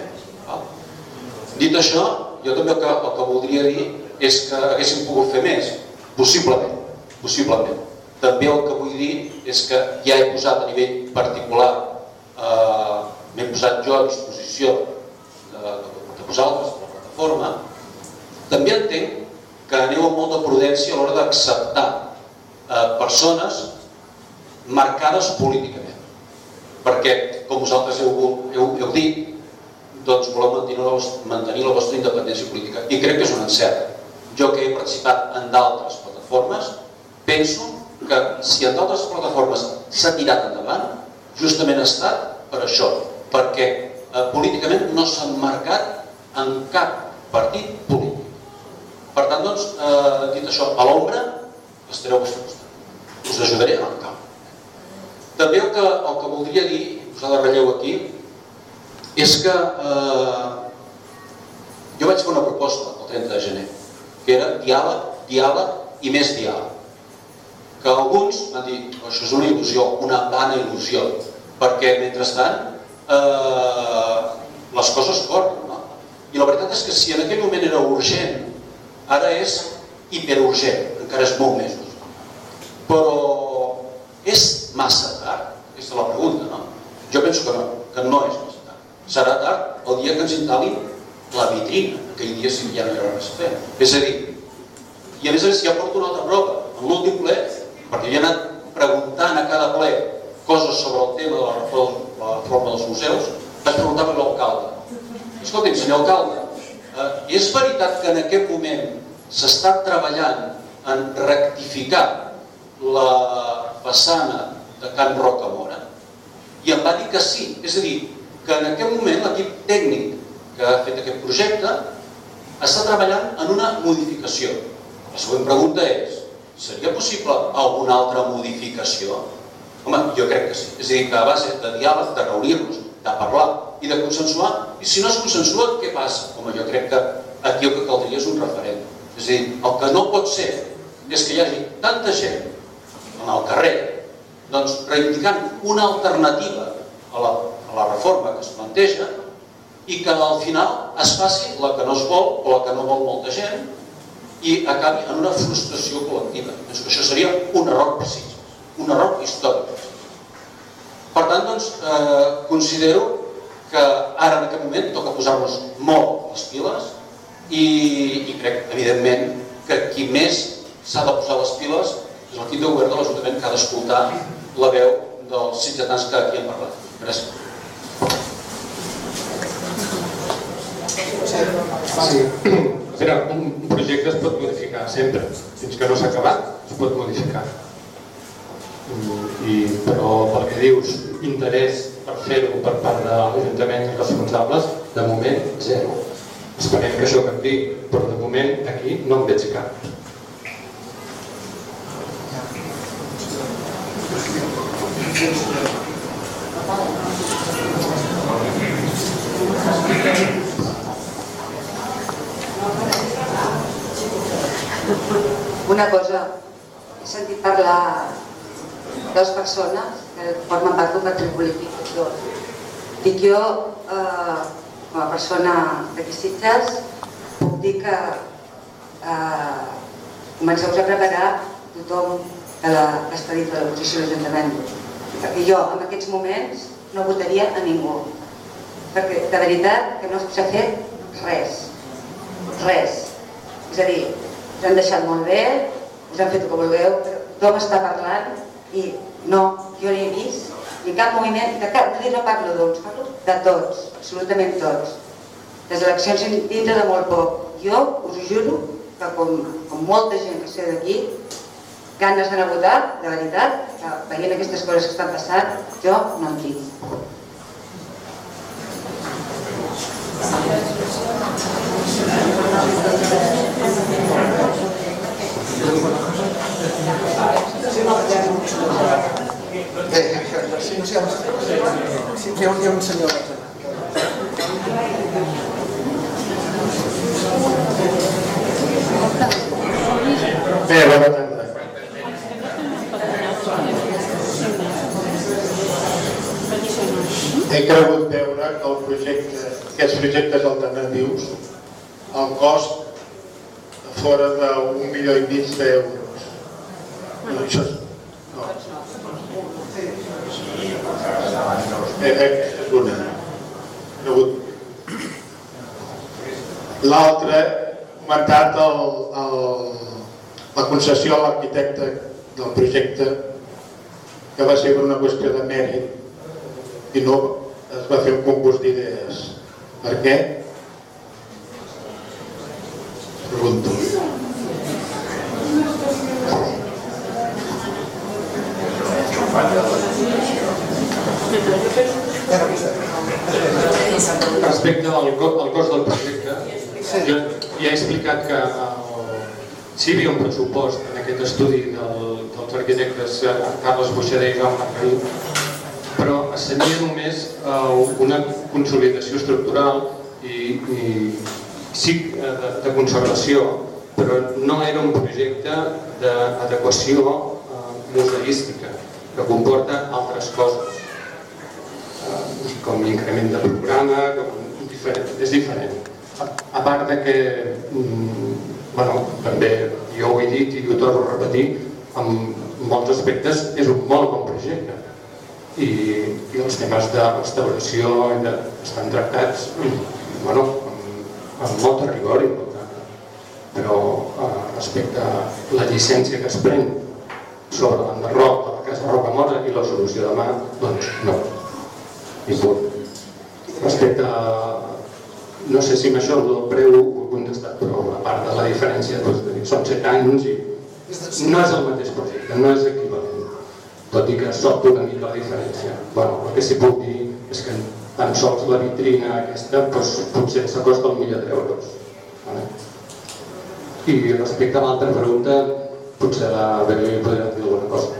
Dit això, jo també el que, el que voldria dir és que haguéssim pogut fer més, possiblement, possiblement. També el que vull dir és que ja he posat a nivell particular, eh, m'he posat jo a disposició de, de, de vosaltres, de la plataforma. També entenc que aneu amb molta prudència a l'hora d'acceptar eh, persones marcades políticament. Perquè, com vosaltres heu, heu, heu dit, doncs voleu mantenir la, mantenir la vostra independència política. I crec que és un encert. Jo que he participat en d'altres plataformes, penso que si en d'altres plataformes s'ha tirat endavant, justament ha estat per això, perquè eh, políticament no s'han marcat en cap partit polític. Per tant, doncs, eh, dit això, a l'ombra estareu al vostre costat. Us ajudaré en el camp. També el que, el que voldria dir, posar de relleu aquí, és que eh, jo vaig fer una proposta el trenta de gener, que era diàleg, diàleg i més diàleg. Que alguns van dir, això és una il·lusió, una vana il·lusió, perquè mentrestant eh, les coses corren, no? I la veritat és que si en aquell moment era urgent, ara és hiperurgent, encara és molt més urgent. Però és massa tard? Aquesta és la pregunta, no? Jo penso que no, que no és massa tard. Serà tard el dia que ens instal·lin la vitrina, aquell dia sí que ja no hi haurà res a fer. És a dir, i a més a més ja porto una altra prova. En l'últim ple, perquè jo he anat preguntant a cada ple coses sobre el tema de la reforma dels museus, vaig preguntar per l'alcalde. Escolti'm, senyor alcalde, eh, és veritat que en aquest moment s'està treballant en rectificar la façana de Can Rocamora? I em va dir que sí, és a dir, que en aquest moment l'equip tècnic que ha fet aquest projecte està treballant en una modificació. La següent pregunta és, seria possible alguna altra modificació? Home, jo crec que sí. És a dir, que a base de diàleg, de reunir-nos, de parlar i de consensuar, i si no es consensua, què passa? Home, jo crec que aquí el que caldria és un referèndum. És a dir, el que no pot ser és que hi hagi tanta gent en el carrer doncs reivindicant una alternativa a la, a la reforma que es planteja i que al final es faci la que no es vol o la que no vol molta gent i acabi en una frustració col·lectiva. Penso que això seria un error per Sitges, un error històric. Per tant, doncs, eh, considero que ara en aquest moment toca posar-nos molt les piles i, i crec, evidentment, que qui més s'ha de posar les piles és l'equip de govern de l'Ajuntament que ha d'escoltar la veu dels sitgetans que aquí han parlat. Gràcies. Sí. Mira, un projecte es pot modificar sempre. Fins que no s'ha acabat, es pot modificar. I, però pel que dius, interès per fer-ho per part de l'Ajuntament i responsables, de moment, zero. Esperem que això canvi, però de moment aquí no en veig cap. Una cosa, he sentit parlar de les persones que formen part d'un partit polític. Dic jo, eh, com a persona d'aquí Sitges, puc dir que eh, comenceu a preparar tothom que està dins de l'oposició a l'Ajuntament. Perquè jo, en aquests moments, no votaria a ningú. Perquè, de veritat, que no s'ha fet res. Res. És a dir, us han deixat molt bé, us han fet el que vulgueu, però tothom està parlant i no, jo no he vist ni cap moviment, de cap, no parlo d'uns, parlo de tots, absolutament tots. Les eleccions dintre de molt poc. Jo us ho juro que com, com molta gent que sé d'aquí, ganes d'anar a votar, de veritat, que veient aquestes coses que estan passant, jo no en tinc. Bé, bona tarda. He cregut veure que el projecte, aquests projectes alternatius, el cost fora d'un milió i mig d'euros. No, això és... No. Aquesta és una. L'altra, he comentat el, el, la concessió a l'arquitecte del projecte, que va ser per una qüestió de mèrit i no es va fer un concurs d'idees. Per què? Pregunto. Respecte al, al cost del projecte, jo ja he explicat que el, sí hi havia un pressupost en aquest estudi del, dels arquitectes Carles Boixader i Jaume Margarí, però ascenia només a una consolidació estructural i, i sí de, de conservació, però no era un projecte d'adequació eh, museística, que comporta altres coses, eh, com l'increment de programa, com diferent, és diferent. A, a part de que, mm, bueno, també jo ho he dit i ho torno a repetir, en molts aspectes és un molt bon projecte. I, i els temes de restauració i de, estan tractats bueno, amb, amb molta rigor i molta, però eh, respecte a la llicència que es pren sobre l'enderroc de la casa Rocamora i la solució de mà, doncs no. I punt. Respecte a... no sé si amb això el preu ho he contestat, però a part de la diferència doncs, són set anys i no és el mateix projecte, no és equivalent. Tot i que sobta una mica la diferència. Bueno, el que sí puc dir és que tan sols la vitrina aquesta doncs, potser s'acosta un milió d'euros. Vale? I respecte a l'altra pregunta, potser la Beli podria dir alguna cosa.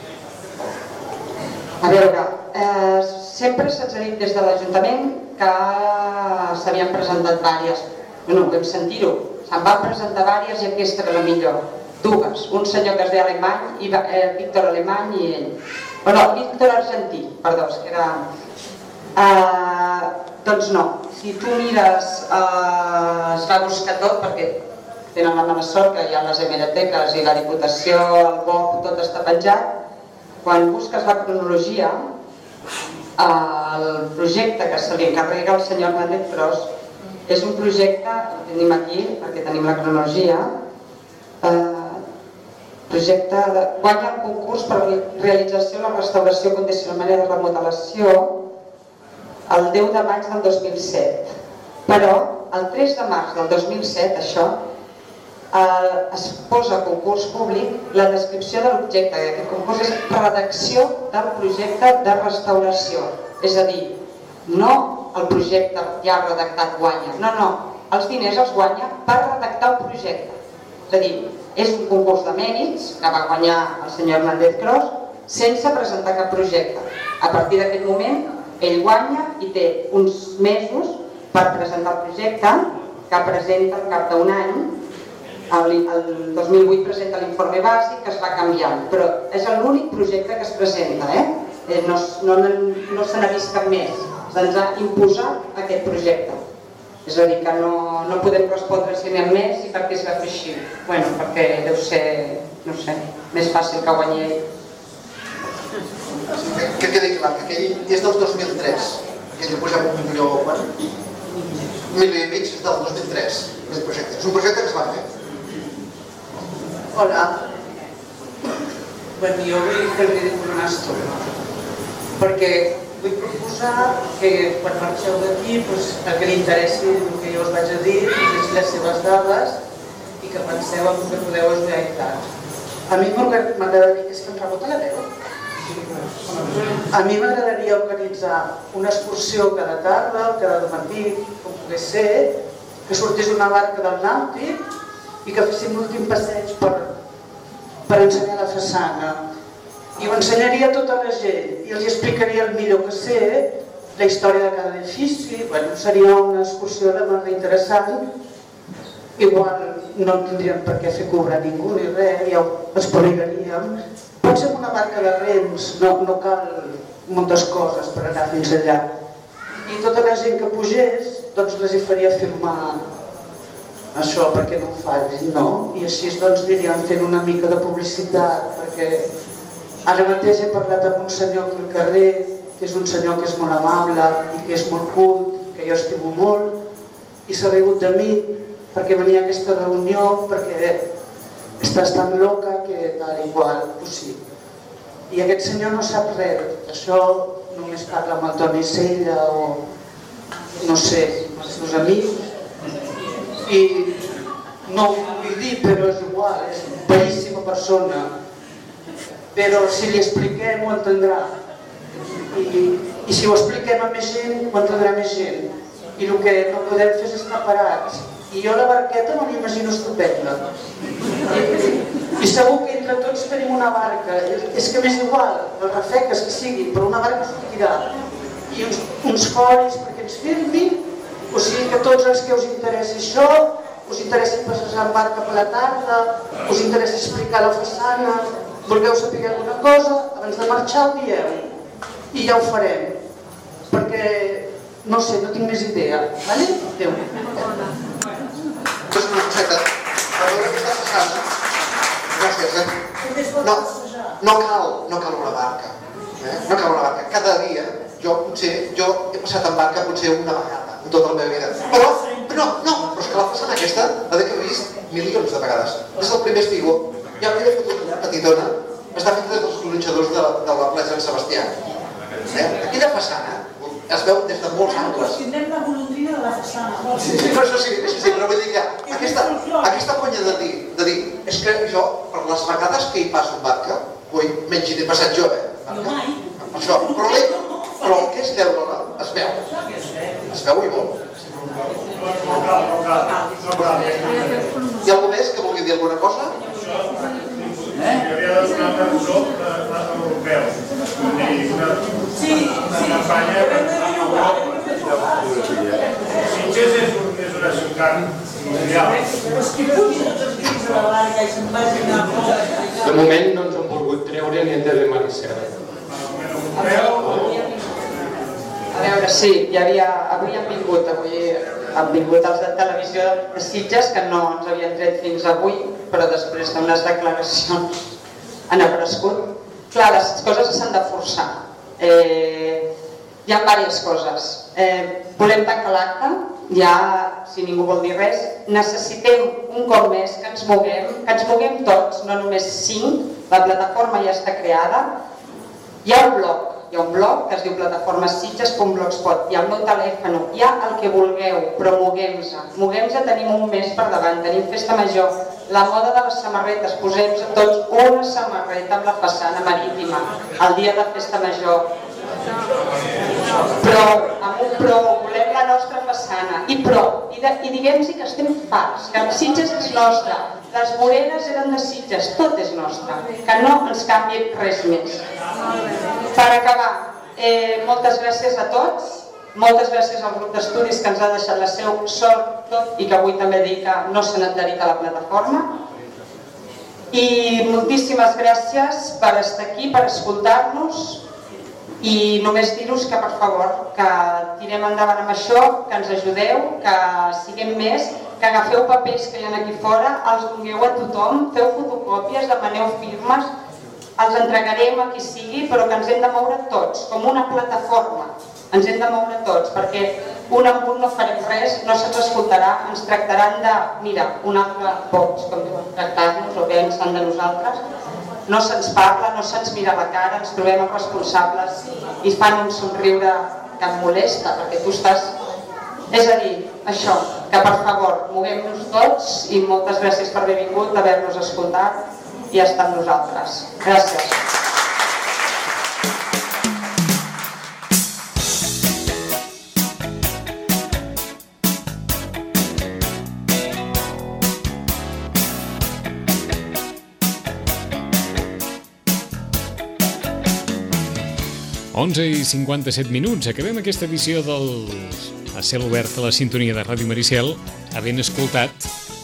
A veure, eh, sempre se'ns ha dit des de l'Ajuntament que s'havien presentat vàries. No, vam sentir-ho. Se'n van presentar vàries i aquesta era la millor. Dues, un senyor que es deia Alemany, i, eh, Víctor Alemany i ell. Bueno, Víctor Argentí, perdó, és que era... Eh, doncs no, si tu mires, eh, es va buscar tot perquè tenen la mala sort que hi ha les hemeroteques i la Diputació, el B O P, tot està penjat. Quan busques la cronologia, el projecte que se li encarrega al senyor Hernández Cros és un projecte, el tenim aquí perquè tenim la cronologia, eh, projecte de, guanya el concurs per realització, la restauració, condicionament i remodelació el deu de maig del dos mil set. Però el tres de març del dos mil set, això, eh, es posa a concurs públic la descripció de l'objecte. Aquest concurs és redacció del projecte de restauració. És a dir, no el projecte ja redactat guanya. No, no, els diners els guanya per redactar un projecte. És a dir, és un concurs de mèrits que va guanyar el senyor Hernández Cros sense presentar cap projecte. A partir d'aquest moment, ell guanya i té uns mesos per presentar el projecte, que presenta al cap d'un any. El dos mil vuit presenta l'informe bàsic, que es va canviant, però és l'únic projecte que es presenta, eh? No, no, no se n'ha vist cap més, se'ns ha imposat aquest projecte. És a dir, que no, no podem respondre si n'hi ha més i per què es va fer així. Bueno, perquè deu ser, no sé, més fàcil que guanyi ell. Que quedi clar, que aquell és del dos mil tres, que ell posem un milió, bueno, un milió i mig és del dos mil tres, aquest projecte. És un projecte que es va fer. Hola. Bueno, jo vull fer el ridícul una estona, perquè vull proposar que quan marxeu d'aquí, el que li interessi el que jo us vaig a dir, llegeixi les seves dades i que penseu en que podeu ajudar. A mi m'agradaria, és que em rebota la veu. A mi m'agradaria organitzar una excursió cada tarda o cada matí, com pogués ser, que sortís una barca del Nàutic i que féssim l'últim passeig per, per ensenyar la façana. I ho ensenyaria a tota la gent i els explicaria el millor que sé la història de cada edifici. Bueno, seria una excursió de manera interessant. Igual no tindríem per què fer cobrar ningú ni res, ja ho explicaríem. Pot ser una barca de rems, no, no cal moltes coses per anar fins allà. I tota la gent que pugés, doncs les hi faria firmar això perquè no ho facin, no? I així doncs aniríem fent una mica de publicitat, perquè ara mateix he parlat amb un senyor aquí al carrer, que és un senyor que és molt amable i que és molt cult, que jo estimo molt, i s'ha rigut de mi perquè venia a aquesta reunió, perquè estàs tan loca que tal i qual, pues sí. I aquest senyor no sap res, això només parla amb el Toni Sella o no sé, amb els seus amics, i no ho vull dir, però és igual, és una bellíssima persona, però si li expliquem ho entendrà, i, i si ho expliquem a més gent ho entendrà més gent, i el que no podem fer és estar parats. I jo la barqueta me l'imagino estupenda. I, I segur que entre tots tenim una barca. És que m'és igual, les rafeques que siguin, però una barca sortirà. I uns, uns folis perquè ens firmin, o sigui que tots els que us interessi això, us interessi passejar en barca per la tarda, us interessi explicar la façana, vulgueu saber alguna cosa, abans de marxar ho dieu. I ja ho farem. Perquè, no sé, no tinc més idea. Vale? Adéu. Doncs una coseta, per veure què està passant. Gràcies, eh? No, no cal, no cal una barca. Eh? No cal una barca. Cada dia, jo potser, jo he passat en barca potser una vegada en tota la meva vida. Però, no, no, però és que la façana aquesta la he vist milions de vegades. Des del primer espigó, hi ha aquella foto petitona, està feta des dels colonitxadors de, de la platja de Sant Sebastià. Eh? Aquella façana es veu des de molts angles. Tindrem la golondrina de la façana. Sí, sí, però això sí, això sí, però vull dir que aquesta, aquesta conya de dir, de dir, és que jo, per les vegades que hi passo en barca, ui, menys hi he passat jo, eh? Barca, això, però, però el que és veure-la, es veu. Es veu i molt. Hi ha algú més que vulgui dir alguna cosa? Hi havia de donar una raó europeu. Sí, una campanya a Europa. Sitges és una ciutat mundial. De moment no ens han volgut treure ni en Tele Maricel. A veure, sí, hi havia, avui han vingut, avui han vingut els de televisió de Sitges, que no ens havien tret fins avui, però després d'unes declaracions han aparegut. Clar, les coses s'han de forçar. Eh, hi ha diverses coses. Eh, volem tancar l'acte, ja, si ningú vol dir res, necessitem un cop més que ens moguem, que ens moguem tots, no només cinc, la plataforma ja està creada, hi ha un blog, hi ha un blog que es diu plataforma sitges punt blogspot, hi ha el meu telèfon, hi ha el que vulgueu, però moguem-se. Moguem-se, tenim un mes per davant, tenim festa major, la moda de les samarretes, posem-se tots una samarreta amb la façana marítima, el dia de festa major. Prou, amb un prou, volem la nostra façana, i prou, i, i diguem-hi que estem farts, que Sitges és nostre, les morenes eren de Sitges, tot és nostre, que no ens canvi res més. Per acabar, eh, moltes gràcies a tots, moltes gràcies al grup d'estudis que ens ha deixat la seu sort tot i que avui també dic que no s'han adherit a la plataforma. I moltíssimes gràcies per estar aquí, per escoltar-nos i només dir-vos que per favor que tirem endavant amb això, que ens ajudeu, que siguem més, que agafeu papers que hi ha aquí fora, els dongueu a tothom, feu fotocòpies, demaneu firmes, els entregarem a qui sigui, però que ens hem de moure tots, com una plataforma. Ens hem de moure tots, perquè un amb un no farem res, no se'ns escoltarà, ens tractaran de, mira, un altre pocs, com diuen, tractar-nos o pensant de nosaltres. No se'ns parla, no se'ns mira a la cara, ens trobem els responsables i fan un somriure que em molesta, perquè tu estàs... És a dir, això, que per favor, moguem-nos tots i moltes gràcies per haver vingut, d'haver-nos escoltat i estar amb nosaltres. Gràcies. onze i cinquanta-set minuts. Acabem aquesta edició del A Cel Obert a la sintonia de Ràdio Maricel, havent escoltat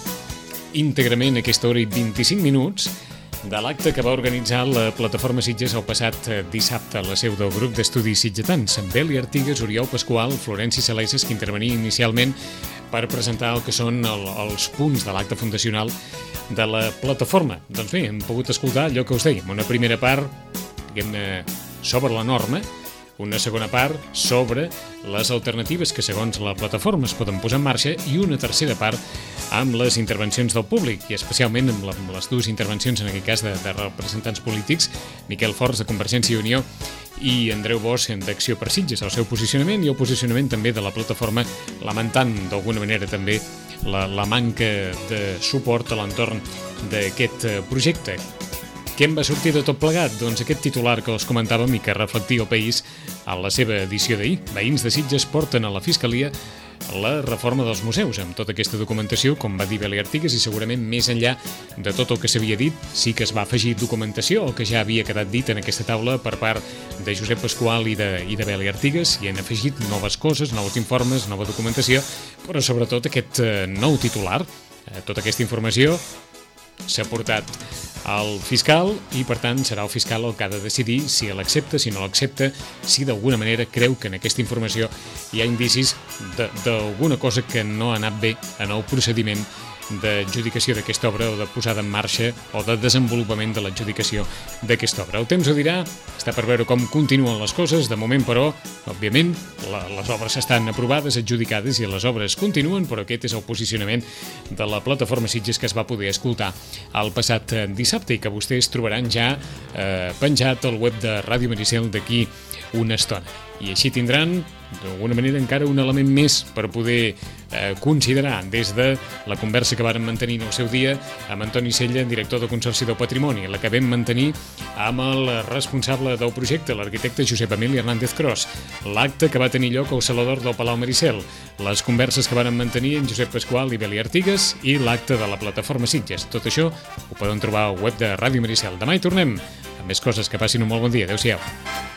íntegrament aquesta hora i vint-i-cinc minuts de l'acte que va organitzar la Plataforma Sitges el passat dissabte a la seu del grup d'estudis sitgetans, amb Beli Artigas, Oriol Pasqual, Florenci Saleses, que intervenia inicialment per presentar el que són el, els punts de l'acte fundacional de la plataforma. Doncs bé, hem pogut escoltar allò que us dèiem, una primera part, diguem-ne, sobre la norma, una segona part sobre les alternatives que segons la plataforma es poden posar en marxa i una tercera part amb les intervencions del públic i especialment amb, la, amb les dues intervencions en aquest cas de, de representants polítics, Miquel Forns de Convergència i Unió i Andreu Bosch d'Acció per Sitges, el seu posicionament i el posicionament també de la plataforma, lamentant d'alguna manera també la, la manca de suport a l'entorn d'aquest projecte. Què en va sortir de tot plegat? Doncs aquest titular que els comentàvem i que reflectia el País a la seva edició d'ahir. Veïns de Sitges porten a la Fiscalia la reforma dels museus. Amb tota aquesta documentació, com va dir Beli Artigas, i segurament més enllà de tot el que s'havia dit, sí que es va afegir documentació, el que ja havia quedat dit en aquesta taula per part de Josep Pasqual i de, i de Beli Artigas, i han afegit noves coses, nous informes, nova documentació, però sobretot aquest eh, nou titular, eh, tota aquesta informació s'ha portat al fiscal i, per tant, serà el fiscal el que ha de decidir si l'accepta, si no l'accepta, si d'alguna manera creu que en aquesta informació hi ha indicis d'alguna cosa que no ha anat bé en el procediment d'adjudicació d'aquesta obra o de posada en marxa o de desenvolupament de l'adjudicació d'aquesta obra. El temps ho dirà, està per veure com continuen les coses. De moment, però, òbviament, la, les obres estan aprovades, adjudicades i les obres continuen, però aquest és el posicionament de la Plataforma Sitges que es va poder escoltar el passat dissabte i que vostès trobaran ja eh, penjat al web de Ràdio Maricel d'aquí una estona. I així tindran, d'alguna manera, encara un element més per poder eh, considerar des de la conversa que varen mantenir en el seu dia amb Antoni Sella, director del Consorci del Patrimoni, la que vam mantenir amb el responsable del projecte, l'arquitecte Josep Emili Hernández Cros, l'acte que va tenir lloc al Salador del Palau Maricel, les converses que varen mantenir en Josep Pasqual i Beli Artigas i l'acte de la Plataforma Sitges. Tot això ho poden trobar al web de Ràdio Maricel. Demà hi tornem amb més coses. Que passin un molt bon dia. Adéu-siau.